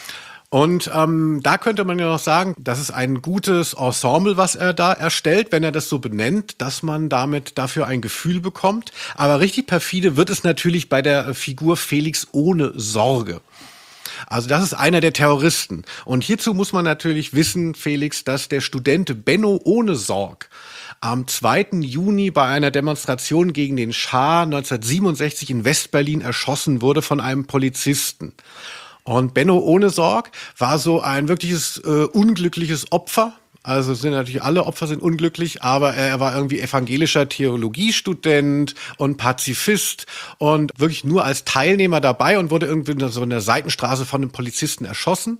Und ähm, da könnte man ja noch sagen, das ist ein gutes Ensemble, was er da erstellt, wenn er das so benennt, dass man damit dafür ein Gefühl bekommt. Aber richtig perfide wird es natürlich bei der Figur Felix ohne Sorge. Also das ist einer der Terroristen. Und hierzu muss man natürlich wissen, Felix, dass der Student Benno ohne Sorg am zweiten Juni bei einer Demonstration gegen den Schah neunzehnhundertsiebenundsechzig in Westberlin erschossen wurde von einem Polizisten. Und Benno ohne Sorg war so ein wirkliches äh, unglückliches Opfer. Also sind natürlich alle Opfer sind unglücklich, aber er war irgendwie evangelischer Theologiestudent und Pazifist und wirklich nur als Teilnehmer dabei und wurde irgendwie in so einer Seitenstraße von einem Polizisten erschossen.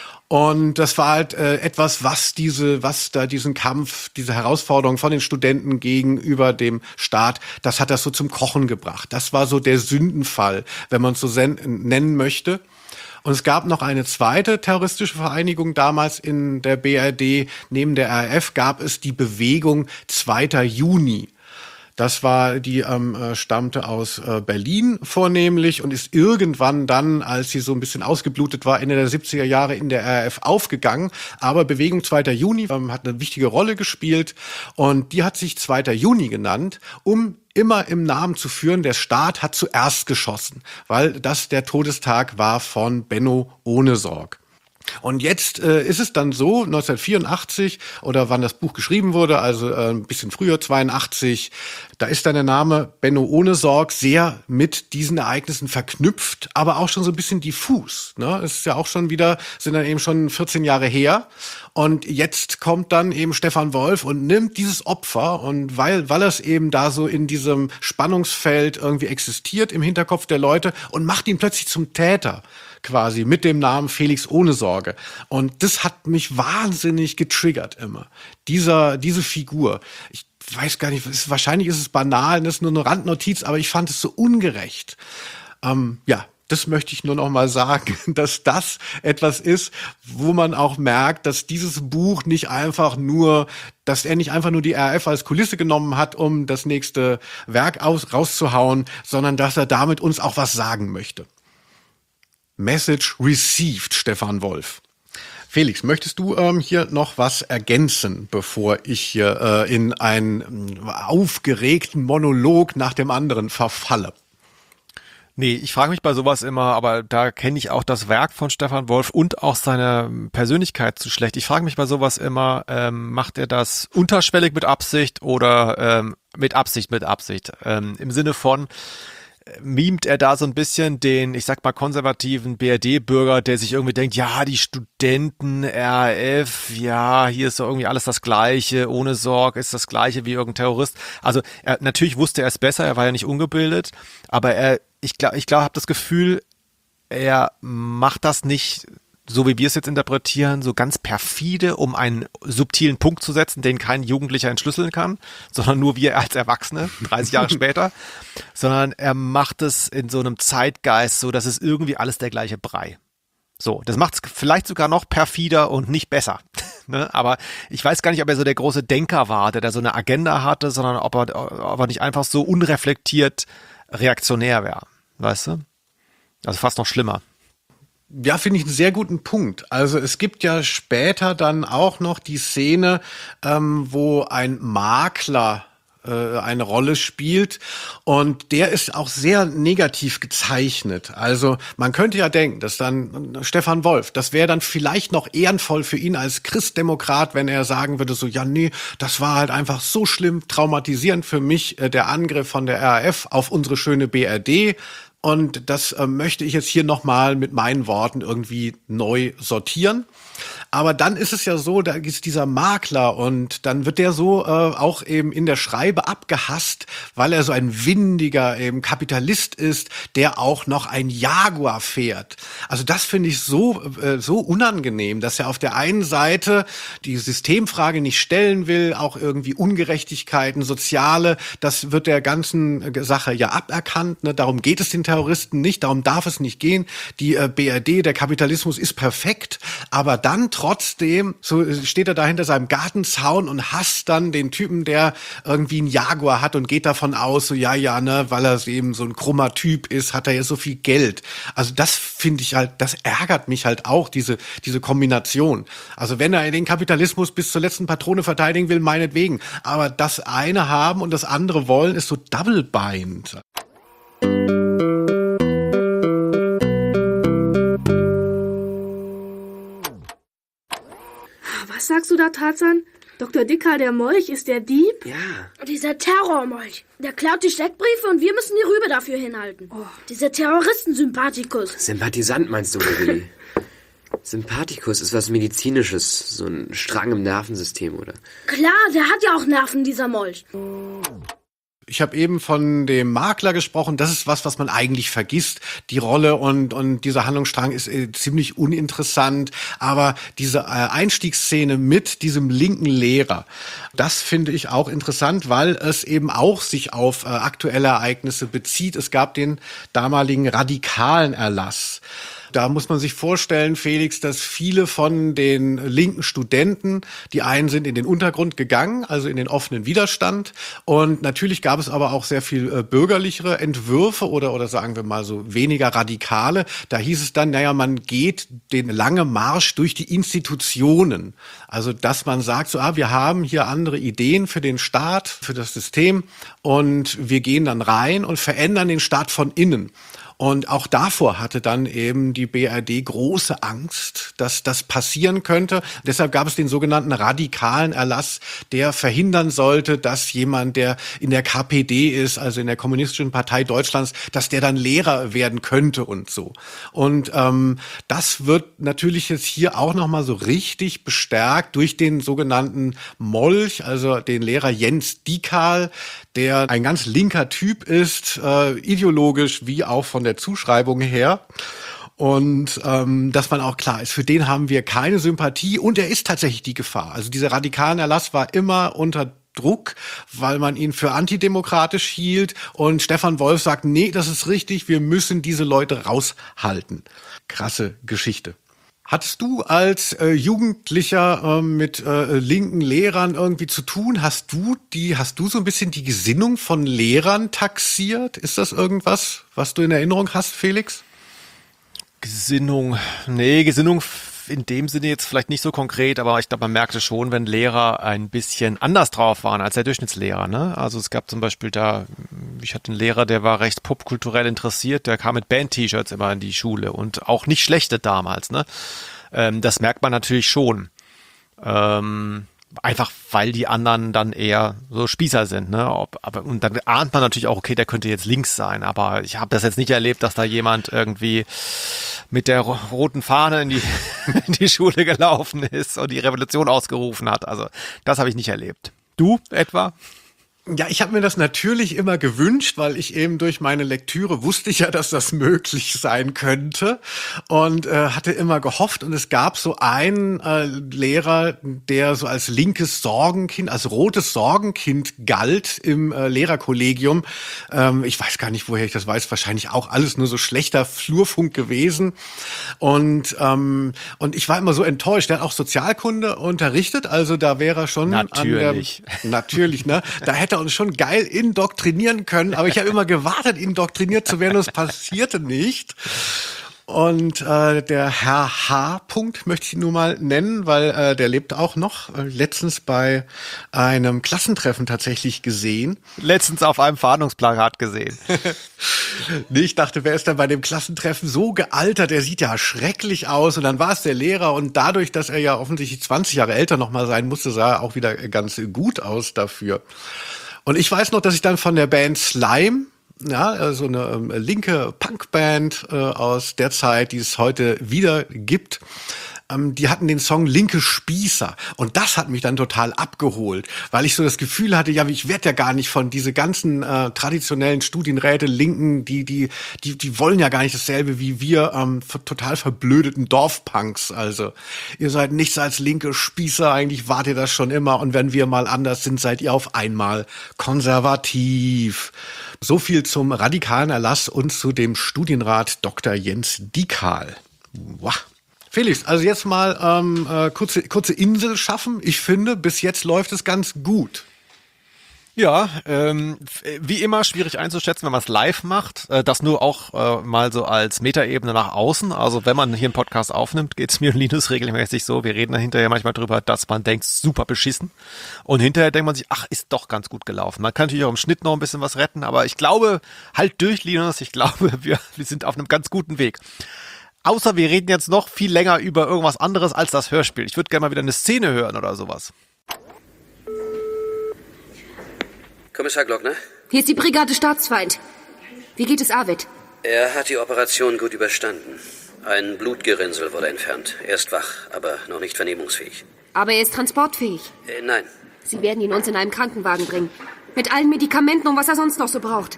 Und das war halt äh, etwas, was diese, was da diesen Kampf, diese Herausforderung von den Studenten gegenüber dem Staat, das hat das so zum Kochen gebracht. Das war so der Sündenfall, wenn man es so nennen möchte. Und es gab noch eine zweite terroristische Vereinigung damals in der B R D. Neben der R A F gab es die Bewegung zweiter Juni. Das war, die ähm, stammte aus äh, Berlin vornehmlich und ist irgendwann dann, als sie so ein bisschen ausgeblutet war, Ende der siebziger Jahre in der R A F aufgegangen. Aber Bewegung zweiter Juni ähm, hat eine wichtige Rolle gespielt und die hat sich zweiter Juni genannt, um immer im Namen zu führen, der Staat hat zuerst geschossen, weil das der Todestag war von Benno ohne Sorg. Und jetzt äh, ist es dann so, neunzehnhundertvierundachtzig oder wann das Buch geschrieben wurde, also äh, ein bisschen früher, zweiundachtzig, da ist dann der Name Benno ohne Sorg sehr mit diesen Ereignissen verknüpft, aber auch schon so ein bisschen diffus. Ne? Es ist ja auch schon wieder, sind dann eben schon vierzehn Jahre her. Und jetzt kommt dann eben Stefan Wolf und nimmt dieses Opfer und weil, weil es eben da so in diesem Spannungsfeld irgendwie existiert im Hinterkopf der Leute und macht ihn plötzlich zum Täter. Quasi mit dem Namen Felix ohne Sorge. Und das hat mich wahnsinnig getriggert immer. Dieser, diese Figur. Ich weiß gar nicht, ist, wahrscheinlich ist es banal, das ist nur eine Randnotiz, aber ich fand es so ungerecht. Ähm, ja, das möchte ich nur noch mal sagen, dass das etwas ist, wo man auch merkt, dass dieses Buch nicht einfach nur, dass er nicht einfach nur die R A F als Kulisse genommen hat, um das nächste Werk aus, rauszuhauen, sondern dass er damit uns auch was sagen möchte. Message received, Stefan Wolf. Felix, möchtest du ähm, hier noch was ergänzen, bevor ich hier äh, in einen äh, aufgeregten Monolog nach dem anderen verfalle? Nee, ich frage mich bei sowas immer, aber da kenne ich auch das Werk von Stefan Wolf und auch seine Persönlichkeit zu schlecht. Ich frage mich bei sowas immer, ähm, macht er das unterschwellig mit Absicht oder ähm, mit Absicht mit Absicht? Ähm, Im Sinne von, mimt er da so ein bisschen den, ich sag mal, konservativen B R D-Bürger, der sich irgendwie denkt, ja, die Studenten, R A F, ja, hier ist so irgendwie alles das Gleiche, ohne Sorg ist das Gleiche wie irgendein Terrorist. Also er, natürlich wusste er es besser, er war ja nicht ungebildet, aber er, ich glaube, ich glaube, habe das Gefühl, er macht das nicht so wie wir es jetzt interpretieren, so ganz perfide, um einen subtilen Punkt zu setzen, den kein Jugendlicher entschlüsseln kann, sondern nur wir als Erwachsene, dreißig Jahre später, sondern er macht es in so einem Zeitgeist, so dass es irgendwie alles der gleiche Brei. So, das macht es vielleicht sogar noch perfider und nicht besser. Ne? Aber ich weiß gar nicht, ob er so der große Denker war, der da so eine Agenda hatte, sondern ob er, ob er nicht einfach so unreflektiert reaktionär wäre. Weißt du? Also fast noch schlimmer. Ja, finde ich einen sehr guten Punkt. Also es gibt ja später dann auch noch die Szene, ähm, wo ein Makler äh, eine Rolle spielt und der ist auch sehr negativ gezeichnet. Also man könnte ja denken, dass dann Stefan Wolf, das wäre dann vielleicht noch ehrenvoll für ihn als Christdemokrat, wenn er sagen würde so, ja nee, das war halt einfach so schlimm, traumatisierend für mich, äh, der Angriff von der R A F auf unsere schöne B R D. Und das äh, möchte ich jetzt hier nochmal mit meinen Worten irgendwie neu sortieren. Aber dann ist es ja so, da ist dieser Makler und dann wird der so äh, auch eben in der Schreibe abgehasst, weil er so ein windiger eben Kapitalist ist, der auch noch ein Jaguar fährt. Also das finde ich so äh, so unangenehm, dass er auf der einen Seite die Systemfrage nicht stellen will, auch irgendwie Ungerechtigkeiten, soziale, das wird der ganzen Sache ja aberkannt. Ne? Darum geht es den Terroristen nicht, darum darf es nicht gehen. Die äh, B R D, der Kapitalismus ist perfekt, aber dann trotzdem so steht er da hinter seinem Gartenzaun und hasst dann den Typen, der irgendwie einen Jaguar hat und geht davon aus, so ja, ja, ne, weil er eben so ein krummer Typ ist, hat er ja so viel Geld. Also das finde ich halt, das ärgert mich halt auch, diese diese Kombination. Also wenn er den Kapitalismus bis zur letzten Patrone verteidigen will, meinetwegen. Aber das eine haben und das andere wollen, ist so double-bind. Was sagst du da, Tarzan? Doktor Dicker, der Molch, ist der Dieb? Ja. Dieser Terrormolch. Der klaut die Steckbriefe und wir müssen die Rübe dafür hinhalten. Oh, dieser Terroristensympathikus. Sympathisant meinst du, Willi? Sympathikus ist was Medizinisches, so ein Strang im Nervensystem, oder? Klar, der hat ja auch Nerven, dieser Molch. Ich habe eben von dem Makler gesprochen. Das ist was, was man eigentlich vergisst. Die Rolle und und dieser Handlungsstrang ist äh, ziemlich uninteressant. Aber diese äh, Einstiegsszene mit diesem linken Lehrer, das finde ich auch interessant, weil es eben auch sich auf äh, aktuelle Ereignisse bezieht. Es gab den damaligen radikalen Erlass. Da muss man sich vorstellen, Felix, dass viele von den linken Studenten, die einen sind in den Untergrund gegangen, also in den offenen Widerstand. Und natürlich gab es aber auch sehr viel äh, bürgerlichere Entwürfe oder oder sagen wir mal so weniger radikale. Da hieß es dann, naja, man geht den langen Marsch durch die Institutionen. Also dass man sagt, so, ah, wir haben hier andere Ideen für den Staat, für das System und wir gehen dann rein und verändern den Staat von innen. Und auch davor hatte dann eben die B R D große Angst, dass das passieren könnte. Deshalb gab es den sogenannten radikalen Erlass, der verhindern sollte, dass jemand, der in der K P D ist, also in der Kommunistischen Partei Deutschlands, dass der dann Lehrer werden könnte und so. Und ähm, das wird natürlich jetzt hier auch nochmal so richtig bestärkt durch den sogenannten Molch, also den Lehrer Jens Dikal, der ein ganz linker Typ ist, äh, ideologisch wie auch von der Zuschreibung her. Und ähm, dass man auch klar ist, für den haben wir keine Sympathie und er ist tatsächlich die Gefahr. Also dieser radikalen Erlass war immer unter Druck, weil man ihn für antidemokratisch hielt und Stefan Wolf sagt, nee, das ist richtig, wir müssen diese Leute raushalten. Krasse Geschichte. Hattest du als äh, Jugendlicher äh, mit äh, linken Lehrern irgendwie zu tun? Hast du die, hast du so ein bisschen die Gesinnung von Lehrern taxiert? Ist das irgendwas, was du in Erinnerung hast, Felix? Gesinnung, nee, Gesinnung in dem Sinne jetzt vielleicht nicht so konkret, aber ich glaube, man merkte schon, wenn Lehrer ein bisschen anders drauf waren als der Durchschnittslehrer, ne? Also es gab zum Beispiel da, ich hatte einen Lehrer, der war recht popkulturell interessiert, der kam mit Band-T-Shirts immer in die Schule und auch nicht schlechte damals, ne? Ähm, das merkt man natürlich schon. Ähm, Einfach, weil die anderen dann eher so Spießer sind, ne? Ob, aber, und dann ahnt man natürlich auch, okay, der könnte jetzt links sein, aber ich habe das jetzt nicht erlebt, dass da jemand irgendwie mit der roten Fahne in die, in die Schule gelaufen ist und die Revolution ausgerufen hat. Also das habe ich nicht erlebt. Du etwa? Ja, ich habe mir das natürlich immer gewünscht, weil ich eben durch meine Lektüre wusste ich ja, dass das möglich sein könnte und äh, hatte immer gehofft. Und es gab so einen äh, Lehrer, der so als linkes Sorgenkind, als rotes Sorgenkind galt im äh, Lehrerkollegium. Ähm, ich weiß gar nicht, woher ich das weiß. Wahrscheinlich auch alles nur so schlechter Flurfunk gewesen. Und ähm, und ich war immer so enttäuscht. Der hat auch Sozialkunde unterrichtet, also da wäre er schon natürlich, an der, natürlich, ne? Da hätte er uns schon geil indoktrinieren können, aber ich habe immer gewartet, indoktriniert zu werden, und es passierte nicht. Und äh, der Herr H. Punkt möchte ich ihn nur mal nennen, weil äh, der lebt auch noch. Äh, letztens bei einem Klassentreffen tatsächlich gesehen. Letztens auf einem Fahndungsplakat gesehen. Nee, ich dachte, wer ist denn bei dem Klassentreffen so gealtert? Der sieht ja schrecklich aus. Und dann war es der Lehrer. Und dadurch, dass er ja offensichtlich zwanzig Jahre älter noch mal sein musste, sah er auch wieder ganz gut aus dafür. Und ich weiß noch, dass ich dann von der Band Slime ja, so eine ähm, linke Punkband äh, aus der Zeit, die es heute wieder gibt. Ähm, die hatten den Song Linke Spießer und das hat mich dann total abgeholt, weil ich so das Gefühl hatte, ja, ich werde ja gar nicht von diese ganzen äh, traditionellen Studienräte Linken, die die die die wollen ja gar nicht dasselbe wie wir ähm, total verblödeten Dorfpunks. Also ihr seid nichts als linke Spießer, eigentlich wart ihr das schon immer und wenn wir mal anders sind, seid ihr auf einmal konservativ. So viel zum radikalen Erlass und zu dem Studienrat Doktor Jens Dieckal. Wow. Felix, also jetzt mal ähm, äh, kurze, kurze Insel schaffen. Ich finde, bis jetzt läuft es ganz gut. Ja, ähm, wie immer schwierig einzuschätzen, wenn man es live macht. Äh, das nur auch äh, mal so als Metaebene nach außen. Also wenn man hier einen Podcast aufnimmt, geht es mir und Linus regelmäßig so. Wir reden da hinterher manchmal drüber, dass man denkt, super beschissen. Und hinterher denkt man sich, ach, ist doch ganz gut gelaufen. Man kann natürlich auch im Schnitt noch ein bisschen was retten, aber ich glaube, halt durch, Linus, ich glaube, wir, wir sind auf einem ganz guten Weg. Außer wir reden jetzt noch viel länger über irgendwas anderes als das Hörspiel. Ich würde gerne mal wieder eine Szene hören oder sowas. Kommissar Glockner? Hier ist die Brigade Staatsfeind. Wie geht es Arvid? Er hat die Operation gut überstanden. Ein Blutgerinnsel wurde entfernt. Er ist wach, aber noch nicht vernehmungsfähig. Aber er ist transportfähig. Äh, nein. Sie werden ihn uns in einem Krankenwagen bringen. Mit allen Medikamenten und was er sonst noch so braucht.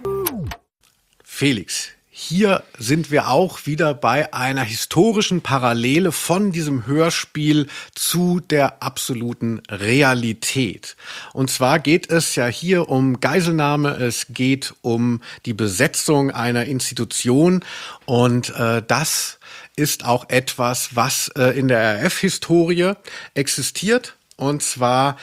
Felix, hier sind wir auch wieder bei einer historischen Parallele von diesem Hörspiel zu der absoluten Realität. Und zwar geht es ja hier um Geiselnahme, es geht um die Besetzung einer Institution und äh, das ist auch etwas, was äh, in der R A F-Historie existiert. Und zwar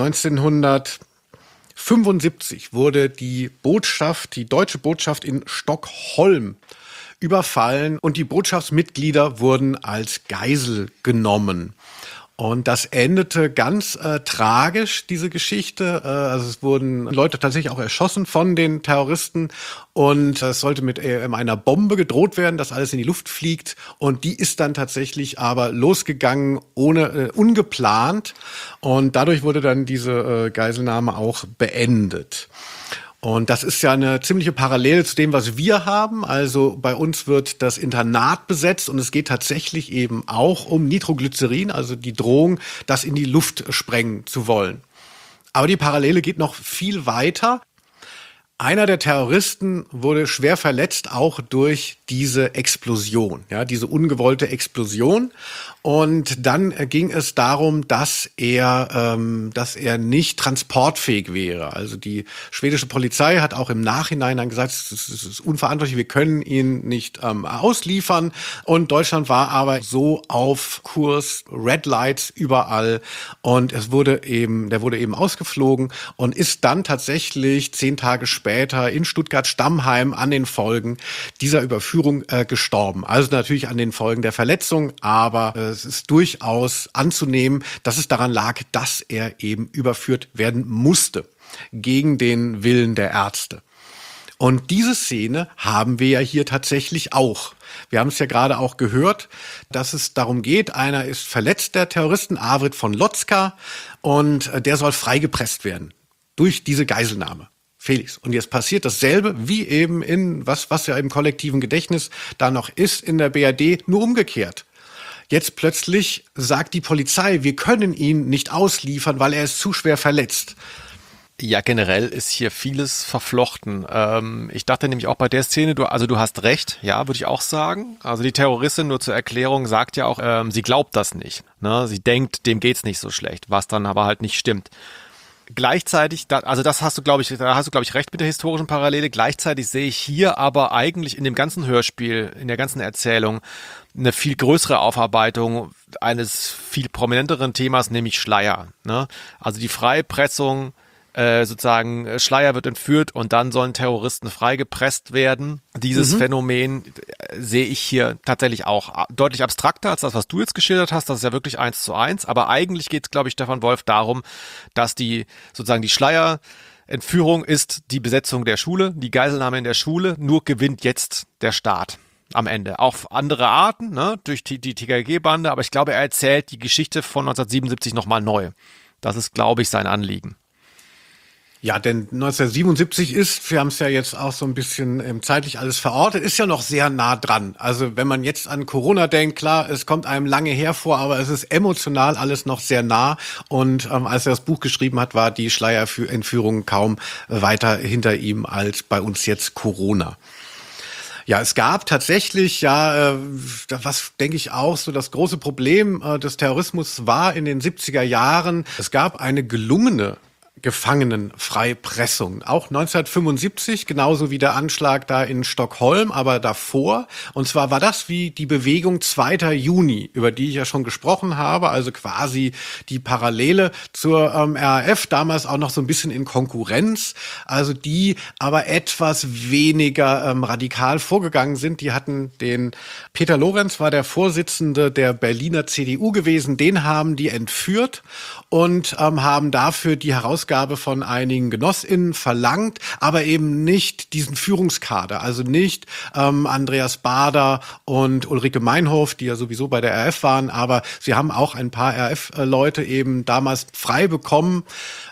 neunzehnhundertfünfundsiebzig wurde die Botschaft, die deutsche Botschaft in Stockholm überfallen und die Botschaftsmitglieder wurden als Geisel genommen. Und das endete ganz äh, tragisch, diese Geschichte. Äh, also es wurden Leute tatsächlich auch erschossen von den Terroristen und es sollte mit äh, einer Bombe gedroht werden, dass alles in die Luft fliegt. Und die ist dann tatsächlich aber losgegangen, ohne äh, ungeplant. Und dadurch wurde dann diese äh, Geiselnahme auch beendet. Und das ist ja eine ziemliche Parallele zu dem, was wir haben. Also bei uns wird das Internat besetzt und es geht tatsächlich eben auch um Nitroglycerin, also die Drohung, das in die Luft sprengen zu wollen. Aber die Parallele geht noch viel weiter. Einer der Terroristen wurde schwer verletzt, auch durch diese Explosion, ja, diese ungewollte Explosion. Und dann ging es darum, dass er, ähm, dass er nicht transportfähig wäre. Also die schwedische Polizei hat auch im Nachhinein dann gesagt, es ist, es ist unverantwortlich, wir können ihn nicht ähm, ausliefern. Und Deutschland war aber so auf Kurs, Red Lights überall. Und es wurde eben, der wurde eben ausgeflogen und ist dann tatsächlich zehn Tage später in Stuttgart-Stammheim an den Folgen dieser Überführung äh, gestorben. Also natürlich an den Folgen der Verletzung, aber äh, es ist durchaus anzunehmen, dass es daran lag, dass er eben überführt werden musste gegen den Willen der Ärzte. Und diese Szene haben wir ja hier tatsächlich auch. Wir haben es ja gerade auch gehört, dass es darum geht, einer ist verletzt, der Terroristen, Arvid von Lotzka, und der soll freigepresst werden durch diese Geiselnahme. Felix. Und jetzt passiert dasselbe wie eben in, was, was ja im kollektiven Gedächtnis da noch ist, in der B R D, nur umgekehrt. Jetzt plötzlich sagt die Polizei, wir können ihn nicht ausliefern, weil er ist zu schwer verletzt. Ja, generell ist hier vieles verflochten. Ähm, ich dachte nämlich auch bei der Szene, du, also du hast recht, ja, würde ich auch sagen. Also die Terroristin, nur zur Erklärung, sagt ja auch, ähm, sie glaubt das nicht. Ne? Sie denkt, dem geht's nicht so schlecht, was dann aber halt nicht stimmt. Gleichzeitig, also das hast du, glaube ich, da hast du, glaube ich, recht mit der historischen Parallele. Gleichzeitig sehe ich hier aber eigentlich in dem ganzen Hörspiel, in der ganzen Erzählung, eine viel größere Aufarbeitung eines viel prominenteren Themas, nämlich Schleier. Ne? Also die Freipressung, äh, sozusagen Schleier wird entführt und dann sollen Terroristen freigepresst werden. Dieses mhm. Phänomen äh, sehe ich hier tatsächlich auch deutlich abstrakter als das, was du jetzt geschildert hast. Das ist ja wirklich eins zu eins. Aber eigentlich geht es, glaube ich, Stefan Wolf darum, dass die sozusagen die Schleierentführung ist die Besetzung der Schule, die Geiselnahme in der Schule. Nur gewinnt jetzt der Staat am Ende. Auf andere Arten, ne, durch die, die T K G-Bande. Aber ich glaube, er erzählt die Geschichte von neunzehnhundertsiebenundsiebzig nochmal neu. Das ist, glaube ich, sein Anliegen. Ja, denn neunzehnhundertsiebenundsiebzig ist, wir haben es ja jetzt auch so ein bisschen ähm, zeitlich alles verortet, ist ja noch sehr nah dran. Also wenn man jetzt an Corona denkt, klar, es kommt einem lange hervor, aber es ist emotional alles noch sehr nah. Und ähm, als er das Buch geschrieben hat, war die Schleierentführung kaum äh, weiter hinter ihm als bei uns jetzt Corona. Ja, es gab tatsächlich, ja, äh, was denke ich auch so das große Problem äh, des Terrorismus war in den siebziger Jahren, es gab eine gelungene Gefangenenfreipressung. Auch neunzehnhundertfünfundsiebzig, genauso wie der Anschlag da in Stockholm, aber davor. Und zwar war das wie die Bewegung zweiter Juni, über die ich ja schon gesprochen habe, also quasi die Parallele zur ähm, R A F, damals auch noch so ein bisschen in Konkurrenz, also die aber etwas weniger ähm, radikal vorgegangen sind. Die hatten den Peter Lorenz, war der Vorsitzende der Berliner C D U gewesen, den haben die entführt und ähm, haben dafür die Herausgabe von einigen GenossInnen verlangt, aber eben nicht diesen Führungskader, also nicht ähm, Andreas Baader und Ulrike Meinhof, die ja sowieso bei der R A F waren, aber sie haben auch ein paar R A F-Leute eben damals frei bekommen,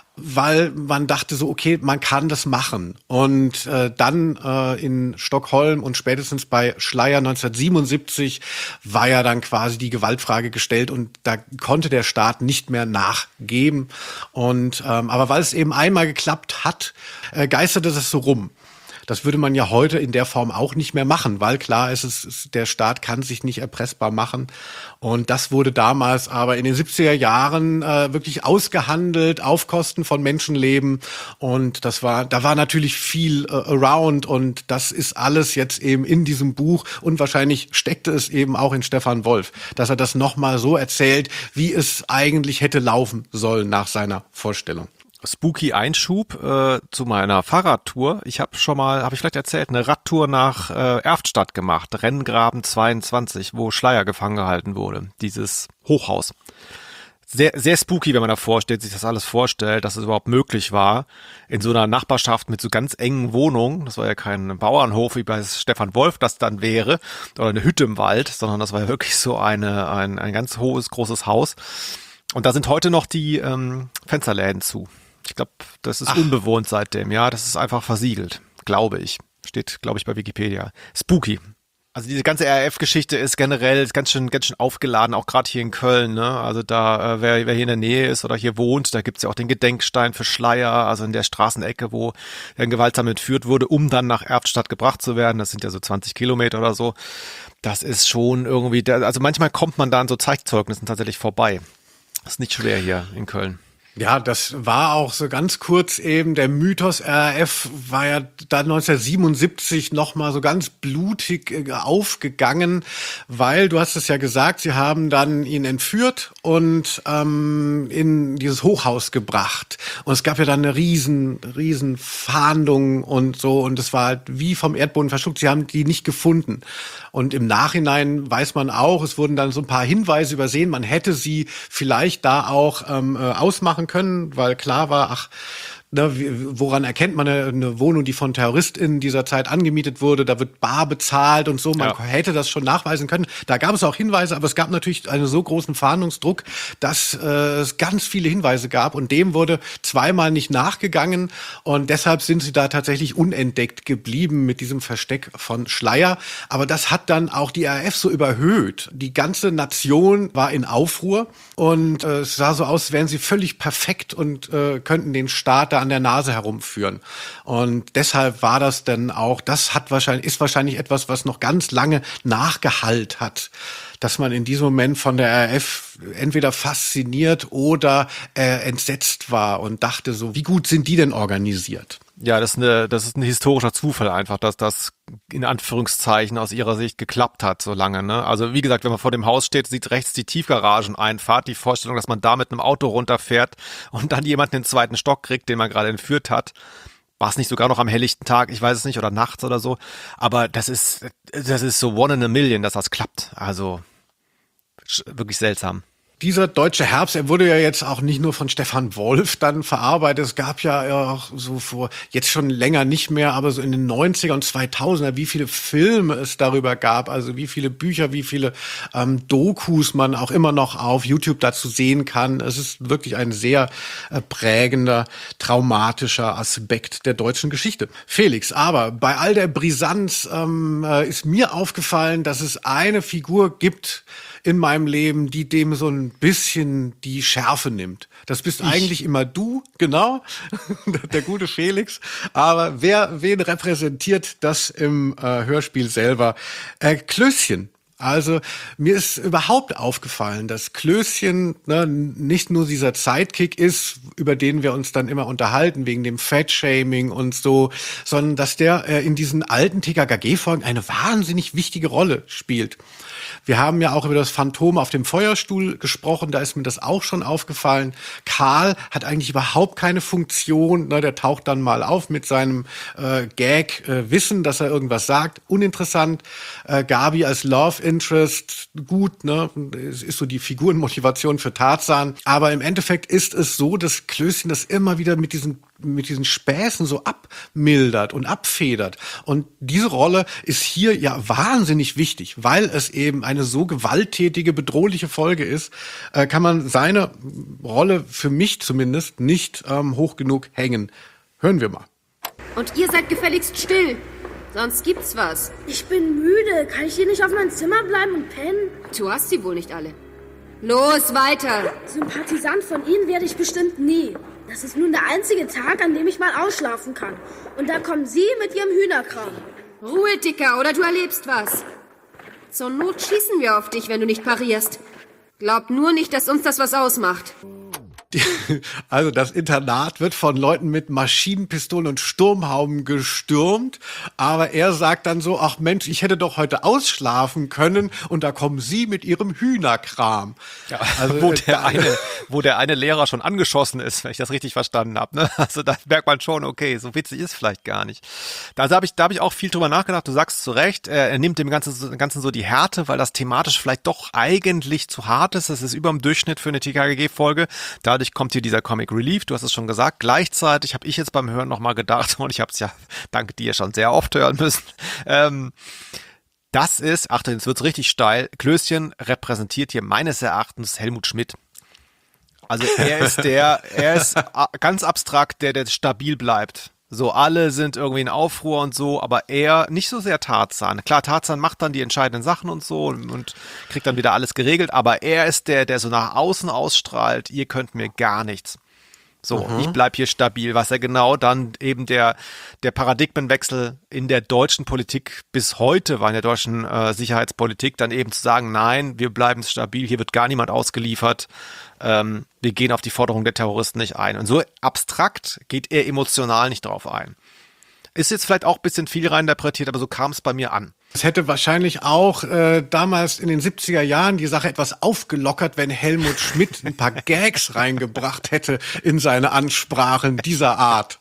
weil man dachte so, okay, man kann das machen. Und äh, dann äh, in Stockholm und spätestens bei Schleyer neunzehnhundertsiebenundsiebzig war ja dann quasi die Gewaltfrage gestellt und da konnte der Staat nicht mehr nachgeben. Und ähm, aber weil es eben einmal geklappt hat, äh, geisterte das so rum. Das würde man ja heute in der Form auch nicht mehr machen, weil klar ist, es, der Staat kann sich nicht erpressbar machen. Und das wurde damals aber in den siebziger Jahren äh, wirklich ausgehandelt auf Kosten von Menschenleben. Und das war, da war natürlich viel äh, around und das ist alles jetzt eben in diesem Buch und wahrscheinlich steckte es eben auch in Stefan Wolf, dass er das nochmal so erzählt, wie es eigentlich hätte laufen sollen nach seiner Vorstellung. Spooky Einschub äh, zu meiner Fahrradtour. Ich habe schon mal, habe ich vielleicht erzählt, eine Radtour nach äh, Erftstadt gemacht, Renngraben zweiundzwanzig, wo Schleyer gefangen gehalten wurde, dieses Hochhaus. Sehr, sehr spooky, wenn man davor steht, sich das alles vorstellt, dass es überhaupt möglich war, in so einer Nachbarschaft mit so ganz engen Wohnungen, das war ja kein Bauernhof, wie bei Stefan Wolf das dann wäre, oder eine Hütte im Wald, sondern das war ja wirklich so eine ein, ein ganz hohes, großes Haus. Und da sind heute noch die ähm, Fensterläden zu. Ich glaube, das ist Ach. unbewohnt seitdem. Ja, das ist einfach versiegelt, glaube ich. Steht, glaube ich, bei Wikipedia. Spooky. Also diese ganze R A F-Geschichte ist generell ganz schön, ganz schön aufgeladen, auch gerade hier in Köln. Ne? Also da, äh, wer, wer hier in der Nähe ist oder hier wohnt, da gibt's ja auch den Gedenkstein für Schleyer, also in der Straßenecke, wo er gewaltsam entführt wurde, um dann nach Erftstadt gebracht zu werden. Das sind ja so zwanzig Kilometer oder so. Das ist schon irgendwie, also manchmal kommt man da an so Zeitzeugnissen tatsächlich vorbei. Das ist nicht schwer hier in Köln. Ja, das war auch so ganz kurz eben, der Mythos R A F war ja dann neunzehnhundertsiebenundsiebzig nochmal so ganz blutig aufgegangen, weil, du hast es ja gesagt, sie haben dann ihn entführt und ähm, in dieses Hochhaus gebracht. Und es gab ja dann eine riesen, riesen Fahndung und so und es war halt wie vom Erdboden verschluckt, sie haben die nicht gefunden. Und im Nachhinein weiß man auch, es wurden dann so ein paar Hinweise übersehen, man hätte sie vielleicht da auch ähm, ausmachen können, weil klar war, ach, ne, woran erkennt man eine, eine Wohnung, die von TerroristInnen dieser Zeit angemietet wurde, da wird bar bezahlt und so, man ja. hätte das schon nachweisen können. Da gab es auch Hinweise, aber es gab natürlich einen so großen Fahndungsdruck, dass äh, es ganz viele Hinweise gab und dem wurde zweimal nicht nachgegangen und deshalb sind sie da tatsächlich unentdeckt geblieben mit diesem Versteck von Schleyer. Aber das hat dann auch die R A F so überhöht. Die ganze Nation war in Aufruhr und äh, es sah so aus, als wären sie völlig perfekt und äh, könnten den Staat da an der Nase herumführen. Und deshalb war das dann auch, das hat wahrscheinlich, ist wahrscheinlich etwas, was noch ganz lange nachgehallt hat, dass man in diesem Moment von der R A F entweder fasziniert oder äh, entsetzt war und dachte so, wie gut sind die denn organisiert? Ja, das ist, eine, das ist ein historischer Zufall einfach, dass das in Anführungszeichen aus ihrer Sicht geklappt hat so lange. Ne? Also wie gesagt, wenn man vor dem Haus steht, sieht rechts die Tiefgarageneinfahrt, die Vorstellung, dass man da mit einem Auto runterfährt und dann jemanden in den zweiten Stock kriegt, den man gerade entführt hat. War es nicht sogar noch am helllichten Tag, ich weiß es nicht, oder nachts oder so. Aber das ist, das ist so one in a million, dass das klappt. Also wirklich seltsam. dieser deutsche Herbst, er wurde ja jetzt auch nicht nur von Stefan Wolf dann verarbeitet. Es gab ja auch so vor, jetzt schon länger nicht mehr, aber so in den neunziger und zweitausender, wie viele Filme es darüber gab, also wie viele Bücher, wie viele ähm, Dokus man auch immer noch auf YouTube dazu sehen kann. Es ist wirklich ein sehr äh, prägender, traumatischer Aspekt der deutschen Geschichte. Felix, aber bei all der Brisanz ähm, äh, ist mir aufgefallen, dass es eine Figur gibt in meinem Leben, die dem so ein bisschen die Schärfe nimmt. Das bist ich. eigentlich immer du, genau, der gute Felix. Aber wer wen repräsentiert das im äh, Hörspiel selber? Äh, Klößchen. Also mir ist überhaupt aufgefallen, dass Klößchen ne, nicht nur dieser Sidekick ist, über den wir uns dann immer unterhalten, wegen dem Fat-Shaming und so, sondern dass der äh, in diesen alten T K K G-Folgen eine wahnsinnig wichtige Rolle spielt. Wir haben ja auch über das Phantom auf dem Feuerstuhl gesprochen, da ist mir das auch schon aufgefallen. Karl hat eigentlich überhaupt keine Funktion, ne, der taucht dann mal auf mit seinem äh, Gag, äh, Wissen, dass er irgendwas sagt, uninteressant. Äh, Gabi als Love Interest, gut, ne, es ist so die Figurenmotivation für Tarzan. Aber im Endeffekt ist es so, dass Klößchen das immer wieder mit diesen mit diesen Späßen so abmildert und abfedert. Und diese Rolle ist hier ja wahnsinnig wichtig, weil es eben eine so gewalttätige, bedrohliche Folge ist, äh, kann man seine Rolle für mich zumindest nicht ähm, hoch genug hängen. Hören wir mal. Und ihr seid gefälligst still, sonst gibt's was. Ich bin müde. Kann ich hier nicht auf meinem Zimmer bleiben und pennen? Du hast sie wohl nicht alle. Los, weiter! Sympathisant von Ihnen werde ich bestimmt nie. Das ist nun der einzige Tag, an dem ich mal ausschlafen kann. Und da kommen Sie mit Ihrem Hühnerkram. Ruhe, Dicker, oder du erlebst was. Zur Not schießen wir auf dich, wenn du nicht parierst. Glaub nur nicht, dass uns das was ausmacht. Also das Internat wird von Leuten mit Maschinenpistolen und Sturmhauben gestürmt, aber er sagt dann so, ach Mensch, ich hätte doch heute ausschlafen können und da kommen Sie mit Ihrem Hühnerkram. Ja, also, wo, äh, der eine, wo der eine Lehrer schon angeschossen ist, wenn ich das richtig verstanden habe. Ne? Also da merkt man schon, okay, so witzig ist vielleicht gar nicht. Da habe ich, da hab ich auch viel drüber nachgedacht, du sagst zu Recht, er nimmt dem Ganzen, Ganzen so die Härte, weil das thematisch vielleicht doch eigentlich zu hart ist, das ist über dem Durchschnitt für eine T K K G-Folge, da kommt hier dieser Comic Relief, du hast es schon gesagt. Gleichzeitig habe ich jetzt beim Hören nochmal gedacht, und ich habe es ja dank dir schon sehr oft hören müssen, ähm, das ist, Achtung, jetzt wird's richtig steil, Klößchen repräsentiert hier meines Erachtens Helmut Schmidt. Also er ist der, er ist ganz abstrakt, der, der stabil bleibt. So, alle sind irgendwie in Aufruhr und so, aber er nicht so sehr Tarzan. Klar, Tarzan macht dann die entscheidenden Sachen und so und, und kriegt dann wieder alles geregelt, aber er ist der, der so nach außen ausstrahlt, ihr könnt mir gar nichts. So, mhm. Ich bleib hier stabil, was er genau dann eben der, der Paradigmenwechsel in der deutschen Politik bis heute war, in der deutschen äh, Sicherheitspolitik, dann eben zu sagen, nein, wir bleiben stabil, hier wird gar niemand ausgeliefert, ähm, wir gehen auf die Forderung der Terroristen nicht ein. Und so abstrakt geht er emotional nicht drauf ein. Ist jetzt vielleicht auch ein bisschen viel reininterpretiert, aber so kam es bei mir an. Es hätte wahrscheinlich auch äh, damals in den siebziger Jahren die Sache etwas aufgelockert, wenn Helmut Schmidt ein paar Gags reingebracht hätte in seine Ansprachen dieser Art.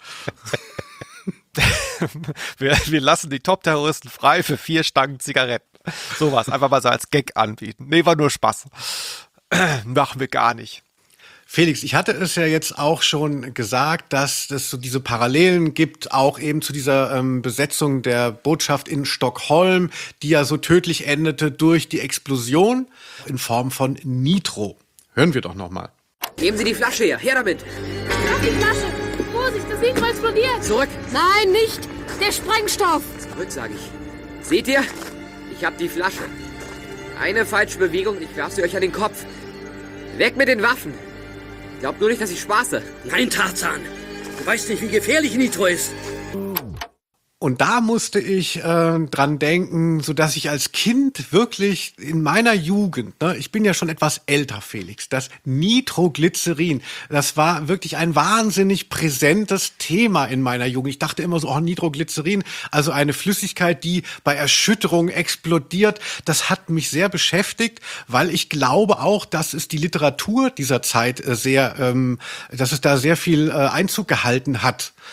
wir, wir lassen die Top-Terroristen frei für vier Stangen Zigaretten. Sowas, einfach mal so als Gag anbieten. Nee, war nur Spaß. Machen wir gar nicht. Felix, ich hatte es ja jetzt auch schon gesagt, dass es so diese Parallelen gibt, auch eben zu dieser ähm, Besetzung der Botschaft in Stockholm, die ja so tödlich endete durch die Explosion in Form von Nitro. Hören wir doch noch mal. Geben Sie die Flasche her, her damit. Mach die Flasche. Vorsicht, das Nitro explodiert. Zurück. Nein, nicht. Der Sprengstoff. Zurück, sage ich. Seht ihr? Ich hab die Flasche. Eine falsche Bewegung und ich werf sie euch an den Kopf. Weg mit den Waffen. Glaubt nur nicht, dass ich spaße. Nein, Tarzan. Du weißt nicht, wie gefährlich Nitro ist. Und da musste ich äh, dran denken, so dass ich als Kind wirklich in meiner Jugend, ne, ich bin ja schon etwas älter, Felix, das Nitroglycerin, das war wirklich ein wahnsinnig präsentes Thema in meiner Jugend. Ich dachte immer so, oh, Nitroglycerin, also eine Flüssigkeit, die bei Erschütterung explodiert, das hat mich sehr beschäftigt, weil ich glaube auch, dass es die Literatur dieser Zeit äh, sehr, ähm, dass es da sehr viel äh, Einzug gehalten hat.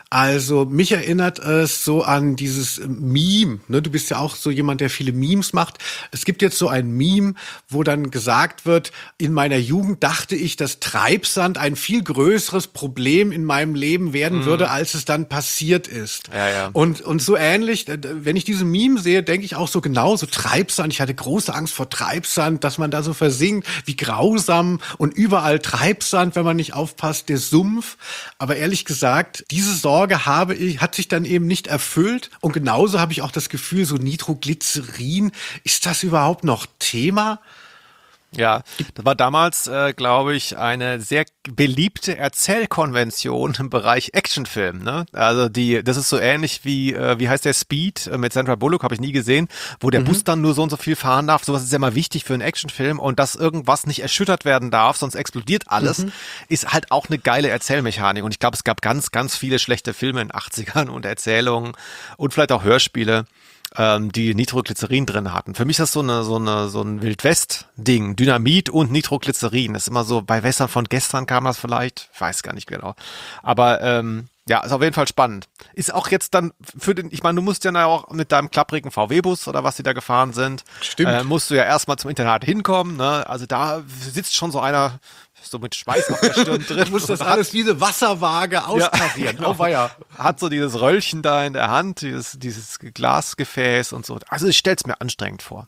Also mich erinnert es so an dieses Meme, ne? Du bist ja auch so jemand, der viele Memes macht. Es gibt jetzt so ein Meme, wo dann gesagt wird, in meiner Jugend dachte ich, dass Treibsand ein viel größeres Problem in meinem Leben werden mhm. würde, als es dann passiert ist. Ja, ja. Und, und so ähnlich, wenn ich diese Meme sehe, denke ich auch so genau, so Treibsand. Ich hatte große Angst vor Treibsand, dass man da so versinkt, wie grausam und überall Treibsand, wenn man nicht aufpasst, der Sumpf. Aber ehrlich gesagt, diese Sorge habe ich, hat sich dann eben nicht erfüllt. Und genauso habe ich auch das Gefühl, so Nitroglycerin, ist das überhaupt noch Thema? Ja, das war damals, äh, glaube ich, eine sehr beliebte Erzählkonvention im Bereich Actionfilm. Ne? Also die, das ist so ähnlich wie, äh, wie heißt der Speed äh, mit Sandra Bullock, habe ich nie gesehen, wo der mhm. Bus dann nur so und so viel fahren darf. Sowas ist ja mal wichtig für einen Actionfilm und dass irgendwas nicht erschüttert werden darf, sonst explodiert alles, mhm. ist halt auch eine geile Erzählmechanik. Und ich glaube, es gab ganz, ganz viele schlechte Filme in den achtzigern und Erzählungen und vielleicht auch Hörspiele, die Nitroglycerin drin hatten. Für mich ist das so eine so eine so ein Wildwest-Ding, Dynamit und Nitroglycerin. Das ist immer so, bei Wässern von gestern kam das vielleicht, ich weiß gar nicht genau. Aber ähm, ja, ist auf jeden Fall spannend. Ist auch jetzt dann für den, ich meine, du musst ja auch mit deinem klapprigen V W-Bus oder was die da gefahren sind, Stimmt. Äh, musst du ja erstmal zum Internat hinkommen. Ne? Also da sitzt schon so einer so mit Schweiß auf der Stirn drin. Du musst das alles wie eine Wasserwaage austarieren. Ja, genau. Hat so dieses Röllchen da in der Hand, dieses, dieses Glasgefäß und so. Also ich stell's mir anstrengend vor.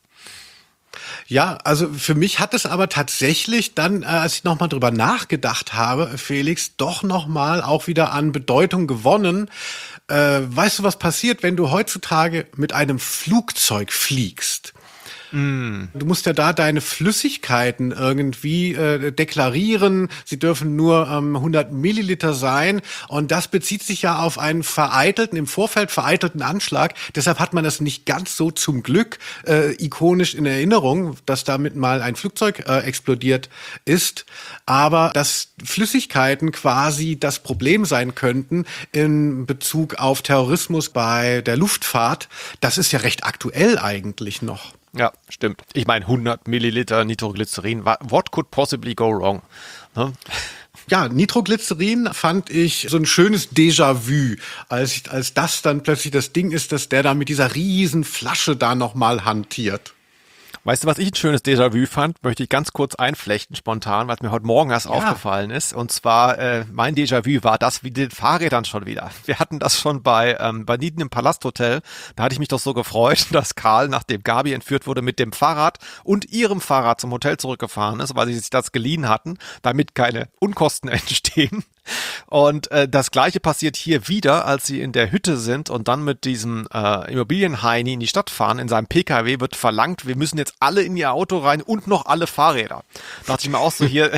Ja, also für mich hat es aber tatsächlich dann, äh, als ich nochmal drüber nachgedacht habe, Felix, doch nochmal auch wieder an Bedeutung gewonnen. Äh, weißt du, was passiert, wenn du heutzutage mit einem Flugzeug fliegst? Mm. Du musst ja da deine Flüssigkeiten irgendwie äh, deklarieren. Sie dürfen nur ähm, hundert Milliliter sein. Und das bezieht sich ja auf einen vereitelten, im Vorfeld vereitelten Anschlag. Deshalb hat man das nicht ganz so zum Glück äh, ikonisch in Erinnerung, dass damit mal ein Flugzeug äh, explodiert ist. Aber dass Flüssigkeiten quasi das Problem sein könnten in Bezug auf Terrorismus bei der Luftfahrt, das ist ja recht aktuell eigentlich noch. Ja, stimmt. Ich meine, hundert Milliliter Nitroglycerin. What could possibly go wrong? Ne? Ja, Nitroglycerin fand ich so ein schönes Déjà-vu, als, ich, als das dann plötzlich das Ding ist, dass der da mit dieser riesen Flasche da nochmal hantiert. Weißt du, was ich ein schönes Déjà-vu fand? Möchte ich ganz kurz einflechten, spontan, weil es mir heute Morgen erst ja. aufgefallen ist. Und zwar, äh, mein Déjà-vu war das wie den Fahrrädern schon wieder. Wir hatten das schon bei ähm, Banditen im Palasthotel. Da hatte ich mich doch so gefreut, dass Karl, nachdem Gabi entführt wurde, mit dem Fahrrad und ihrem Fahrrad zum Hotel zurückgefahren ist, weil sie sich das geliehen hatten, damit keine Unkosten entstehen. Und äh, das Gleiche passiert hier wieder, als sie in der Hütte sind und dann mit diesem äh, Immobilienheini in die Stadt fahren. In seinem P K W wird verlangt, wir müssen jetzt alle in ihr Auto rein und noch alle Fahrräder. Da dachte ich mir auch so, hier,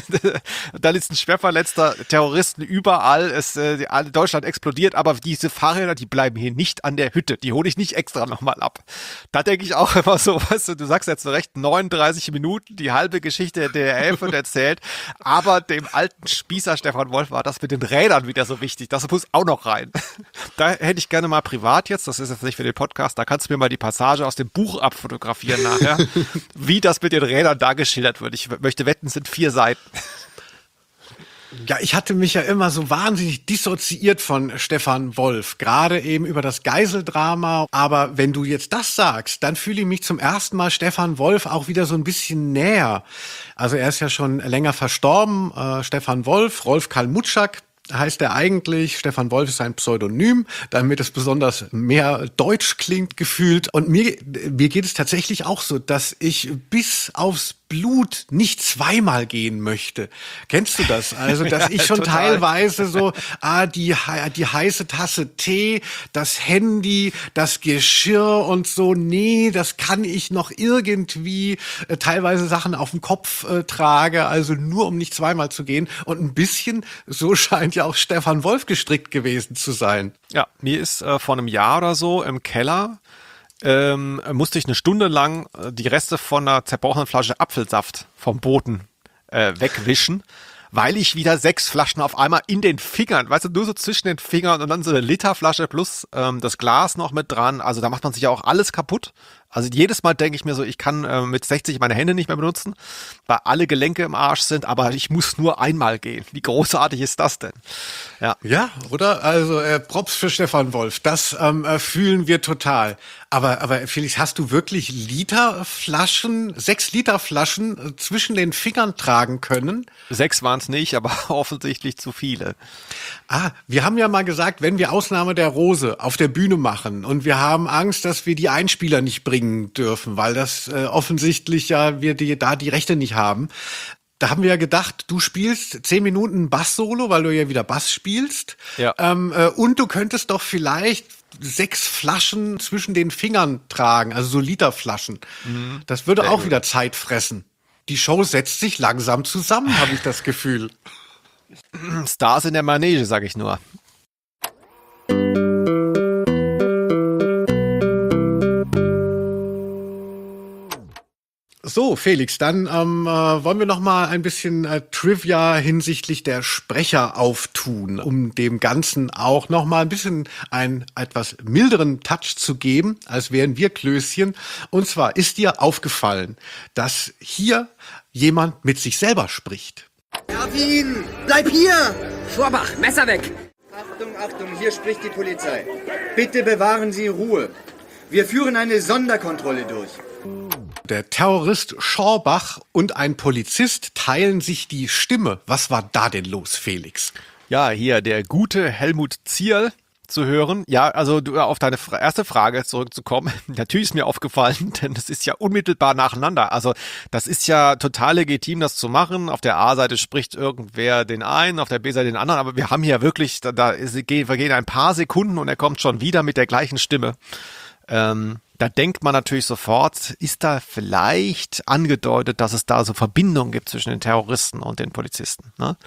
da ist ein schwerverletzter Terroristen überall, es, äh, Deutschland explodiert, aber diese Fahrräder, die bleiben hier nicht an der Hütte, die hole ich nicht extra nochmal ab. Da denke ich auch immer so, weißt du, du sagst jetzt so recht, neununddreißig Minuten, die halbe Geschichte der D R F und erzählt, aber dem alten Spießer Stefan Wolf war das mit den Rädern wieder so wichtig. Das muss auch noch rein. Da hätte ich gerne mal privat jetzt, das ist jetzt nicht für den Podcast, da kannst du mir mal die Passage aus dem Buch abfotografieren nachher, wie das mit den Rädern da geschildert wird. Ich möchte wetten, es sind vier Seiten. Ja, ich hatte mich ja immer so wahnsinnig dissoziiert von Stefan Wolf, gerade eben über das Geiseldrama. Aber wenn du jetzt das sagst, dann fühle ich mich zum ersten Mal Stefan Wolf auch wieder so ein bisschen näher. Also er ist ja schon länger verstorben, äh, Stefan Wolf, Rolf Kalmutschak heißt er eigentlich. Stefan Wolf ist ein Pseudonym, damit es besonders mehr deutsch klingt gefühlt. Und mir, mir geht es tatsächlich auch so, dass ich bis aufs Blut nicht zweimal gehen möchte. Kennst du das? Also, dass ja, ich schon total. teilweise so, ah, die, die heiße Tasse Tee, das Handy, das Geschirr und so, nee, das kann ich noch irgendwie äh, teilweise Sachen auf dem Kopf äh, trage, also nur um nicht zweimal zu gehen. Und ein bisschen, so scheint ja auch Stefan Wolf gestrickt gewesen zu sein. Ja, mir ist äh, vor einem Jahr oder so im Keller Ähm, musste ich eine Stunde lang die Reste von einer zerbrochenen Flasche Apfelsaft vom Boden äh, wegwischen, weil ich wieder sechs Flaschen auf einmal in den Fingern, weißt du, nur so zwischen den Fingern und dann so eine Literflasche plus ähm, das Glas noch mit dran. Also da macht man sich ja auch alles kaputt Also jedes Mal denke ich mir so, ich kann äh, mit sechzig meine Hände nicht mehr benutzen, weil alle Gelenke im Arsch sind, aber ich muss nur einmal gehen. Wie großartig ist das denn? Ja, ja, oder? Also äh, Props für Stefan Wolf, das ähm, äh, fühlen wir total. Aber, aber Felix, hast du wirklich Literflaschen, sechs Liter Flaschen äh, zwischen den Fingern tragen können? Sechs waren es nicht, aber offensichtlich zu viele. Ah, wir haben ja mal gesagt, wenn wir Ausnahme der Rose auf der Bühne machen und wir haben Angst, dass wir die Einspieler nicht bringen dürfen, weil das äh, offensichtlich ja wir die, da die Rechte nicht haben. Da haben wir ja gedacht, du spielst zehn Minuten Bass-Solo, weil du ja wieder Bass spielst. Ja. Ähm, äh, und du könntest doch vielleicht sechs Flaschen zwischen den Fingern tragen, also so Literflaschen. Mhm. Das würde Sehr auch gut. wieder Zeit fressen. Die Show setzt sich langsam zusammen, habe ich das Gefühl. Stars in der Manege, sag ich nur. So, Felix, dann ähm, äh, wollen wir noch mal ein bisschen äh, Trivia hinsichtlich der Sprecher auftun, um dem Ganzen auch noch mal ein bisschen einen etwas milderen Touch zu geben, als wären wir Klößchen. Und zwar ist dir aufgefallen, dass hier jemand mit sich selber spricht. Erwin, bleib hier! Schorbach, Messer weg! Achtung, Achtung, hier spricht die Polizei. Bitte bewahren Sie Ruhe. Wir führen eine Sonderkontrolle durch. Der Terrorist Schorbach und ein Polizist teilen sich die Stimme. Was war da denn los, Felix? Ja, hier der gute Helmut Zierl zu hören. Ja, also du, auf deine erste Frage zurückzukommen. Natürlich ist mir aufgefallen, denn das ist ja unmittelbar nacheinander. Also das ist ja total legitim, das zu machen. Auf der A-Seite spricht irgendwer den einen, auf der B-Seite den anderen. Aber wir haben hier wirklich, da, da ist, vergehen ein paar Sekunden und er kommt schon wieder mit der gleichen Stimme. Ähm, da denkt man natürlich sofort, ist da vielleicht angedeutet, dass es da so Verbindungen gibt zwischen den Terroristen und den Polizisten, ne?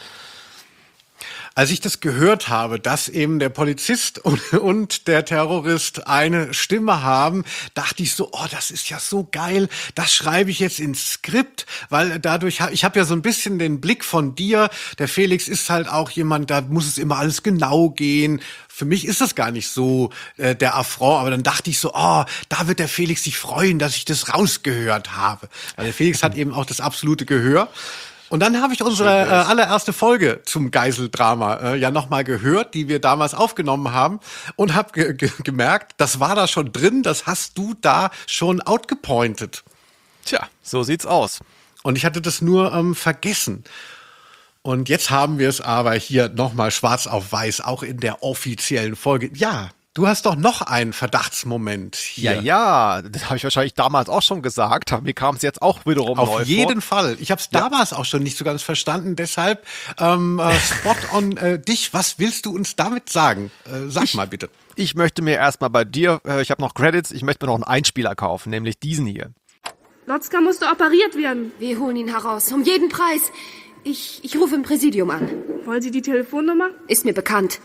Als ich das gehört habe, dass eben der Polizist und, und der Terrorist eine Stimme haben, dachte ich so, oh, das ist ja so geil, das schreibe ich jetzt ins Skript, weil dadurch, ich habe ja so ein bisschen den Blick von dir, der Felix ist halt auch jemand, da muss es immer alles genau gehen. Für mich ist das gar nicht so äh, der Affront, aber dann dachte ich so, oh, da wird der Felix sich freuen, dass ich das rausgehört habe. Weil der Felix hat eben auch das absolute Gehör. Und dann habe ich unsere äh, allererste Folge zum Geiseldrama äh, ja nochmal gehört, die wir damals aufgenommen haben und habe ge- ge- gemerkt, das war da schon drin, das hast du da schon outgepointet. Tja, so sieht's aus. Und ich hatte das nur ähm, vergessen. Und jetzt haben wir es aber hier nochmal schwarz auf weiß, auch in der offiziellen Folge. Ja, du hast doch noch einen Verdachtsmoment hier. Ja, ja, das habe ich wahrscheinlich damals auch schon gesagt. Mir kam es jetzt auch wiederum neu vor. Auf jeden Fall. Ich habe es ja. damals auch schon nicht so ganz verstanden. Deshalb ähm, äh, spot on äh, dich. Was willst du uns damit sagen? Äh, sag ich, mal bitte. Ich möchte mir erstmal bei dir, äh, ich habe noch Credits, ich möchte mir noch einen Einspieler kaufen, nämlich diesen hier. Lotzka musste operiert werden. Wir holen ihn heraus, um jeden Preis. Ich, ich rufe im Präsidium an. Wollen Sie die Telefonnummer? Ist mir bekannt.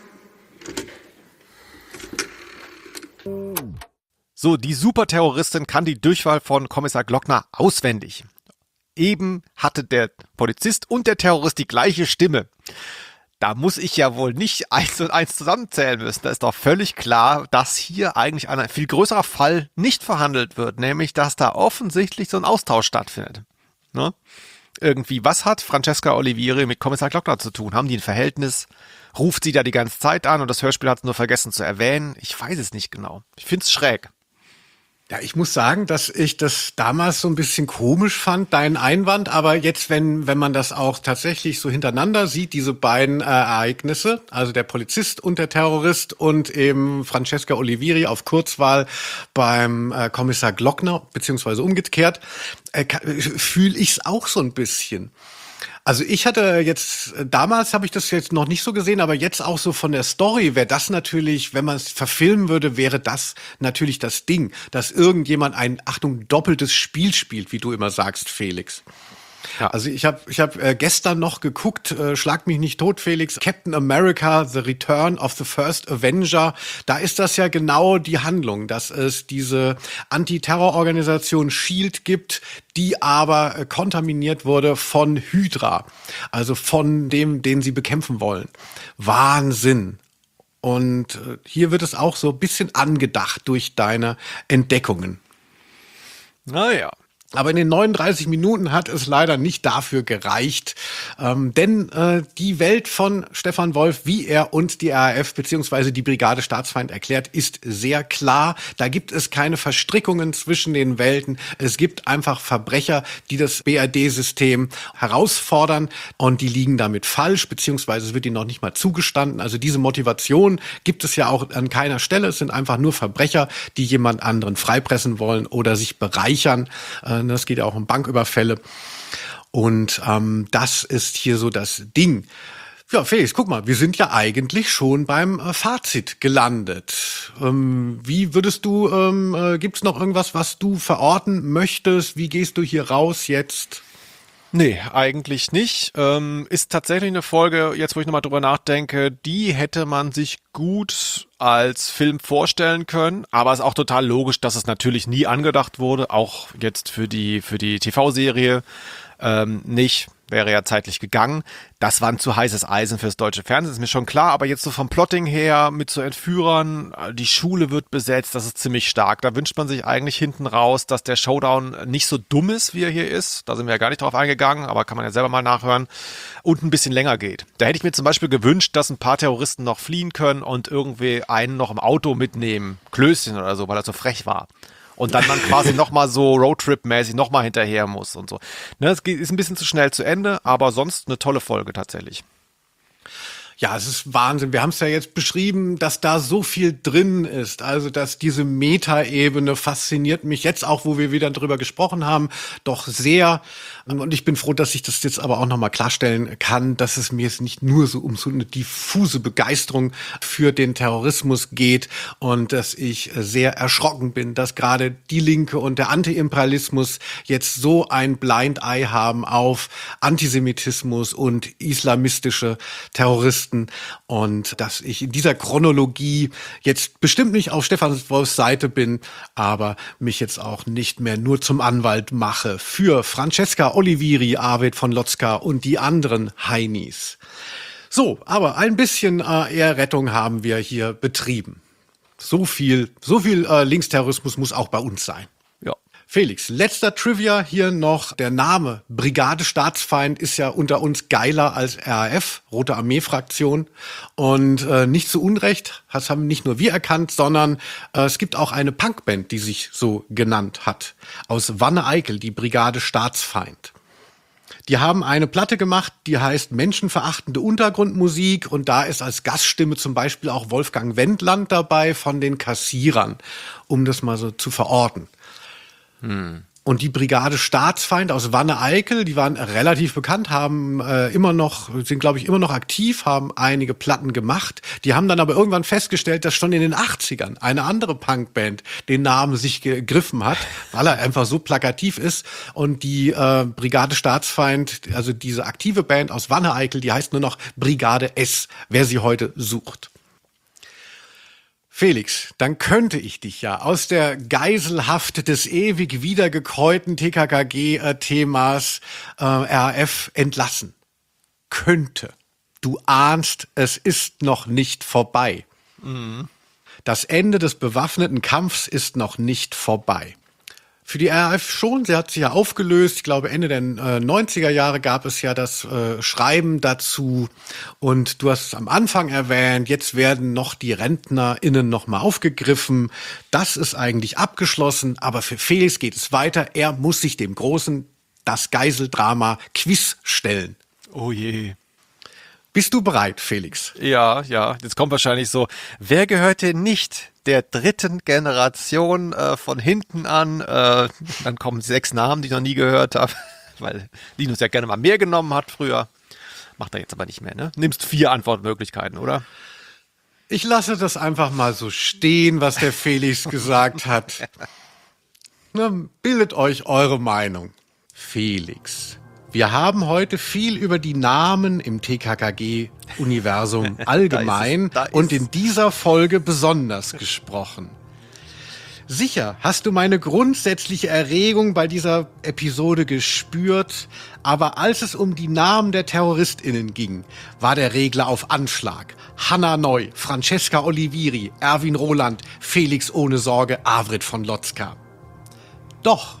So, die Superterroristin kann die Durchwahl von Kommissar Glockner auswendig. Eben hatte der Polizist und der Terrorist die gleiche Stimme. Da muss ich ja wohl nicht eins und eins zusammenzählen müssen. Da ist doch völlig klar, dass hier eigentlich ein viel größerer Fall nicht verhandelt wird, nämlich dass da offensichtlich so ein Austausch stattfindet. Ne? Irgendwie, was hat Francesca Olivieri mit Kommissar Glockner zu tun? Haben die ein Verhältnis? Ruft sie da die ganze Zeit an und das Hörspiel hat es nur vergessen zu erwähnen? Ich weiß es nicht genau. Ich finde es schräg. Ja, ich muss sagen, dass ich das damals so ein bisschen komisch fand, deinen Einwand. Aber jetzt, wenn wenn man das auch tatsächlich so hintereinander sieht, diese beiden äh, Ereignisse, also der Polizist und der Terrorist und eben Francesca Olivieri auf Kurzwahl beim äh, Kommissar Glockner, beziehungsweise umgekehrt, äh, fühle ich es auch so ein bisschen. Also ich hatte jetzt, damals habe ich das jetzt noch nicht so gesehen, aber jetzt auch so von der Story wäre das natürlich, wenn man es verfilmen würde, wäre das natürlich das Ding, dass irgendjemand ein, Achtung, doppeltes Spiel spielt, wie du immer sagst, Felix. Ja. Also ich habe ich hab, äh, gestern noch geguckt, äh, schlag mich nicht tot, Felix, Captain America, The Return of the First Avenger. Da ist das ja genau die Handlung, dass es diese Antiterrororganisation SHIELD gibt, die aber äh, kontaminiert wurde von Hydra, also von dem, den sie bekämpfen wollen. Wahnsinn. Und äh, hier wird es auch so ein bisschen angedacht durch deine Entdeckungen. Naja. Aber in den neununddreißig Minuten hat es leider nicht dafür gereicht, ähm, denn äh, die Welt von Stefan Wolf, wie er uns die R A F bzw. die Brigade Staatsfeind erklärt, ist sehr klar. Da gibt es keine Verstrickungen zwischen den Welten. Es gibt einfach Verbrecher, die das B R D-System herausfordern und die liegen damit falsch, beziehungsweise es wird ihnen noch nicht mal zugestanden. Also diese Motivation gibt es ja auch an keiner Stelle. Es sind einfach nur Verbrecher, die jemand anderen freipressen wollen oder sich bereichern. Äh, Das geht ja auch um Banküberfälle. Und ähm, das ist hier so das Ding. Ja, Felix, guck mal, wir sind ja eigentlich schon beim äh, Fazit gelandet. Ähm, wie würdest du, ähm, äh, gibt's noch irgendwas, was du verorten möchtest? Wie gehst du hier raus jetzt? Nee, eigentlich nicht. Ähm, ist tatsächlich eine Folge, jetzt wo ich nochmal drüber nachdenke, die hätte man sich gut als Film vorstellen können, aber es ist auch total logisch, dass es natürlich nie angedacht wurde, auch jetzt für die, für die T V-Serie ähm, nicht. Wäre ja zeitlich gegangen. Das war ein zu heißes Eisen fürs deutsche Fernsehen, ist mir schon klar. Aber jetzt so vom Plotting her mit so Entführern, die Schule wird besetzt, das ist ziemlich stark. Da wünscht man sich eigentlich hinten raus, dass der Showdown nicht so dumm ist, wie er hier ist. Da sind wir ja gar nicht drauf eingegangen, aber kann man ja selber mal nachhören. Und ein bisschen länger geht. Da hätte ich mir zum Beispiel gewünscht, dass ein paar Terroristen noch fliehen können und irgendwie einen noch im Auto mitnehmen. Klößchen oder so, weil er so frech war. Und dann man quasi nochmal so Roadtrip-mäßig nochmal hinterher muss und so. Ne, es ist ein bisschen zu schnell zu Ende, aber sonst eine tolle Folge tatsächlich. Ja, es ist Wahnsinn. Wir haben es ja jetzt beschrieben, dass da so viel drin ist. Also, dass diese Metaebene fasziniert mich jetzt auch, wo wir wieder drüber gesprochen haben, doch sehr. Und ich bin froh, dass ich das jetzt aber auch nochmal klarstellen kann, dass es mir jetzt nicht nur so um so eine diffuse Begeisterung für den Terrorismus geht und dass ich sehr erschrocken bin, dass gerade die Linke und der Antiimperialismus jetzt so ein Blind Eye haben auf Antisemitismus und islamistische Terroristen. Und dass ich in dieser Chronologie jetzt bestimmt nicht auf Stefan Wolfs Seite bin, aber mich jetzt auch nicht mehr nur zum Anwalt mache für Francesca Oliviri, Arvid von Lotzka und die anderen Heinis. So, aber ein bisschen äh, Ehrrettung haben wir hier betrieben. So viel, so viel äh, Linksterrorismus muss auch bei uns sein. Ja. Felix, letzter Trivia hier noch. Der Name Brigade Staatsfeind ist ja unter uns geiler als R A F, Rote Armee-Fraktion. Und äh, nicht zu Unrecht, das haben nicht nur wir erkannt, sondern äh, es gibt auch eine Punkband, die sich so genannt hat. Aus Wanne-Eickel, die Brigade Staatsfeind. Die haben eine Platte gemacht, die heißt Menschenverachtende Untergrundmusik. Und da ist als Gaststimme zum Beispiel auch Wolfgang Wendland dabei von den Kassierern, um das mal so zu verorten. Hm. Und die Brigade Staatsfeind aus Wanne-Eickel, die waren relativ bekannt, haben äh, immer noch, sind glaube ich immer noch aktiv, haben einige Platten gemacht. Die haben dann aber irgendwann festgestellt, dass schon in den achtzigern eine andere Punkband den Namen sich gegriffen hat, weil er einfach so plakativ ist. Und die äh, Brigade Staatsfeind, also diese aktive Band aus Wanne-Eickel, die heißt nur noch Brigade S, wer sie heute sucht. Felix, dann könnte ich dich ja aus der Geiselhaft des ewig wiedergekäuten T K K G-Themas äh, R A F entlassen. Könnte. Du ahnst, es ist noch nicht vorbei. Mhm. Das Ende des bewaffneten Kampfs ist noch nicht vorbei. Für die R A F schon, sie hat sich ja aufgelöst. Ich glaube, Ende der äh, neunziger Jahre gab es ja das äh, Schreiben dazu. Und du hast es am Anfang erwähnt, jetzt werden noch die RentnerInnen nochmal aufgegriffen. Das ist eigentlich abgeschlossen, aber für Felix geht es weiter. Er muss sich dem großen, das Geiseldrama Quiz stellen. Oh je. Bist du bereit, Felix? Ja, ja. Jetzt kommt wahrscheinlich so, wer gehörte nicht der dritten Generation äh, von hinten an? Äh, dann kommen sechs Namen, die ich noch nie gehört habe, weil Linus ja gerne mal mehr genommen hat früher. Macht er jetzt aber nicht mehr, ne? Nimmst vier Antwortmöglichkeiten, oder? Ich lasse das einfach mal so stehen, was der Felix gesagt hat. Na, bildet euch eure Meinung. Felix. Wir haben heute viel über die Namen im T K K G-Universum allgemein da ist es, da und in dieser Folge besonders gesprochen. Sicher hast du meine grundsätzliche Erregung bei dieser Episode gespürt, aber als es um die Namen der TerroristInnen ging, war der Regler auf Anschlag. Hanna Neu, Francesca Oliviri, Erwin Roland, Felix ohne Sorge, Arvid von Lotzka. Doch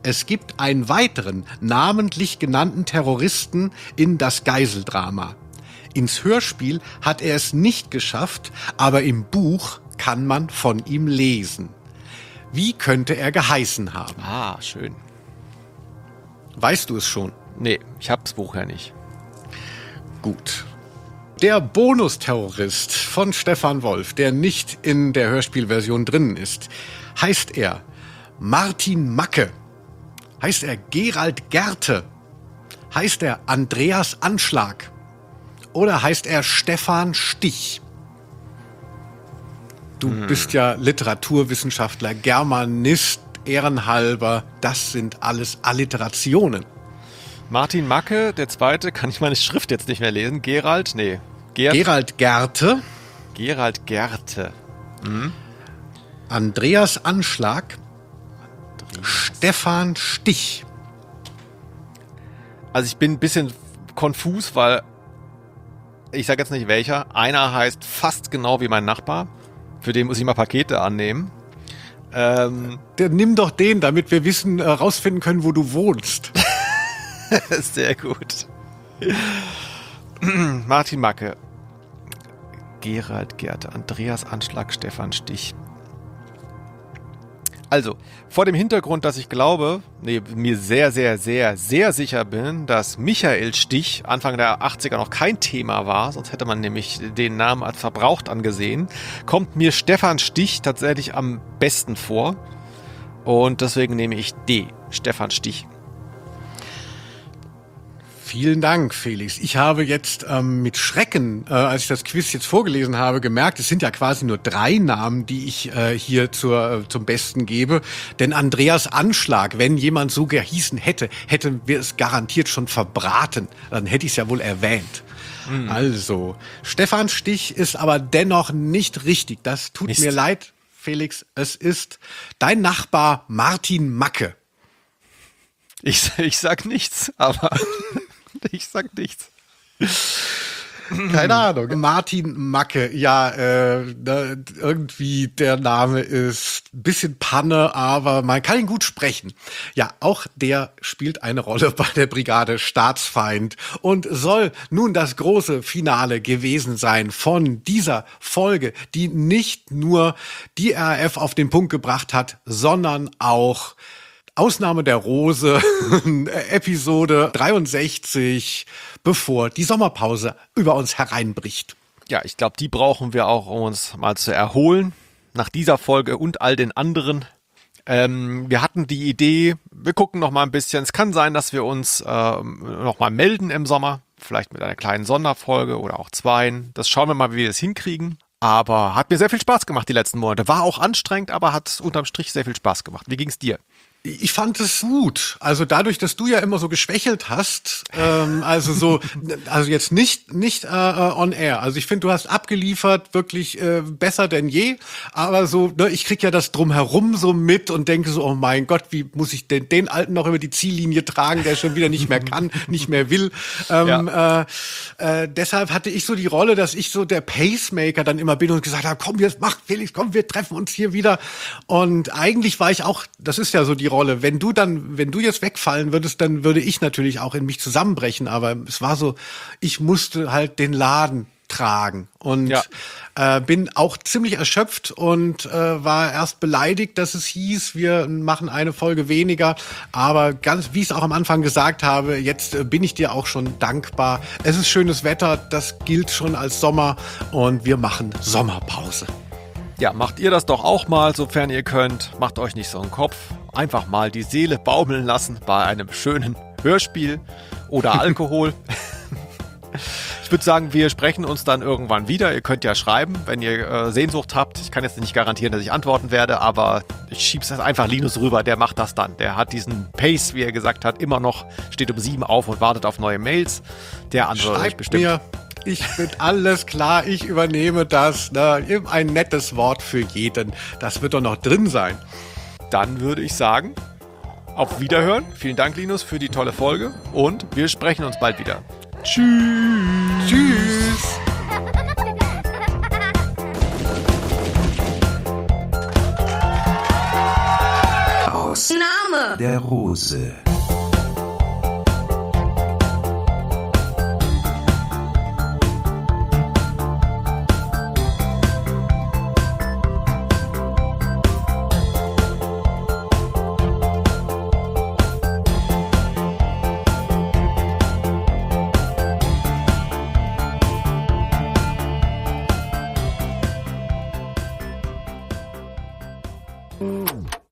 es gibt einen weiteren, namentlich genannten Terroristen in das Geiseldrama. Ins Hörspiel hat er es nicht geschafft, aber im Buch kann man von ihm lesen. Wie könnte er geheißen haben? Ah, schön. Weißt du es schon? Nee, ich hab's Buch ja nicht. Gut. Der Bonusterrorist von Stefan Wolf, der nicht in der Hörspielversion drin ist, heißt er Martin Macke? Heißt er Gerald Gerte? Heißt er Andreas Anschlag? Oder heißt er Stefan Stich? Du hm. bist ja Literaturwissenschaftler, Germanist, ehrenhalber. Das sind alles Alliterationen. Martin Macke, der zweite, kann ich meine Schrift jetzt nicht mehr lesen. Gerald, nee. Gerd, Gerald Gerte. Gerald Gerte. Mhm. Andreas Anschlag. Andreas. Stefan Stich. Also ich bin ein bisschen konfus, weil ich sage jetzt nicht welcher. Einer heißt fast genau wie mein Nachbar. Für den muss ich mal Pakete annehmen. Ähm, der, nimm doch den, damit wir wissen, äh, rausfinden können, wo du wohnst. Sehr gut. Martin Macke. Gerald Gerte. Andreas Anschlag. Stefan Stich. Also, vor dem Hintergrund, dass ich glaube, nee, mir sehr, sehr, sehr, sehr sicher bin, dass Michael Stich Anfang der achtziger noch kein Thema war, sonst hätte man nämlich den Namen als verbraucht angesehen, kommt mir Stefan Stich tatsächlich am besten vor. Und deswegen nehme ich D, Stefan Stich. Vielen Dank, Felix. Ich habe jetzt ähm, mit Schrecken, äh, als ich das Quiz jetzt vorgelesen habe, gemerkt, es sind ja quasi nur drei Namen, die ich äh, hier zur, äh, zum Besten gebe. Denn Andreas Anschlag, wenn jemand so gehießen hätte, hätten wir es garantiert schon verbraten. Dann hätte ich es ja wohl erwähnt. Mhm. Also, Stefan Stich ist aber dennoch nicht richtig. Das tut Mist. Mir leid, Felix. Es ist dein Nachbar Martin Macke. Ich, ich sag nichts, aber... Ich sag nichts. Keine Ahnung. Martin Macke, ja, äh, irgendwie der Name ist ein bisschen Panne, aber man kann ihn gut sprechen. Ja, auch der spielt eine Rolle bei der Brigade Staatsfeind und soll nun das große Finale gewesen sein von dieser Folge, die nicht nur die R A F auf den Punkt gebracht hat, sondern auch Ausnahme der Rose, Episode dreiundsechzig, bevor die Sommerpause über uns hereinbricht. Ja, ich glaube, die brauchen wir auch, um uns mal zu erholen. Nach dieser Folge und all den anderen. Ähm, wir hatten die Idee, wir gucken noch mal ein bisschen. Es kann sein, dass wir uns ähm, noch mal melden im Sommer. Vielleicht mit einer kleinen Sonderfolge oder auch zweien. Das schauen wir mal, wie wir es hinkriegen. Aber hat mir sehr viel Spaß gemacht die letzten Monate. War auch anstrengend, aber hat unterm Strich sehr viel Spaß gemacht. Wie ging's dir? Ich fand es gut. Also dadurch, dass du ja immer so geschwächelt hast, ähm, also so, also jetzt nicht nicht äh, on air. Also ich finde, du hast abgeliefert, wirklich äh, besser denn je. Aber so, ne, ich krieg ja das drumherum so mit und denke so, oh mein Gott, wie muss ich denn den Alten noch über die Ziellinie tragen, der schon wieder nicht mehr kann, nicht mehr will. Ähm, ja. äh, äh, deshalb hatte ich so die Rolle, dass ich so der Pacemaker dann immer bin und gesagt habe, komm, jetzt mach Felix, komm, wir treffen uns hier wieder. Und eigentlich war ich auch, das ist ja so die Rolle. Wenn du dann, wenn du jetzt wegfallen würdest, dann würde ich natürlich auch in mich zusammenbrechen. Aber es war so, ich musste halt den Laden tragen und ja. äh, bin auch ziemlich erschöpft und äh, war erst beleidigt, dass es hieß, wir machen eine Folge weniger. Aber ganz, wie ich es auch am Anfang gesagt habe, jetzt äh, bin ich dir auch schon dankbar. Es ist schönes Wetter, das gilt schon als Sommer und wir machen Sommerpause. Ja, macht ihr das doch auch mal, sofern ihr könnt. Macht euch nicht so einen Kopf. Einfach mal die Seele baumeln lassen bei einem schönen Hörspiel oder Alkohol. Ich würde sagen, wir sprechen uns dann irgendwann wieder. Ihr könnt ja schreiben, wenn ihr äh, Sehnsucht habt. Ich kann jetzt nicht garantieren, dass ich antworten werde, aber ich schieb's das einfach Linus rüber. Der macht das dann. Der hat diesen Pace, wie er gesagt hat, immer noch, steht um sieben auf und wartet auf neue Mails. Der antwortet euch bestimmt. Mir. Ich bin alles klar, ich übernehme das. Ne? Ein nettes Wort für jeden. Das wird doch noch drin sein. Dann würde ich sagen, auf Wiederhören. Vielen Dank, Linus, für die tolle Folge. Und wir sprechen uns bald wieder. Tschüss. Tschüss. Aus. Name. der Rose.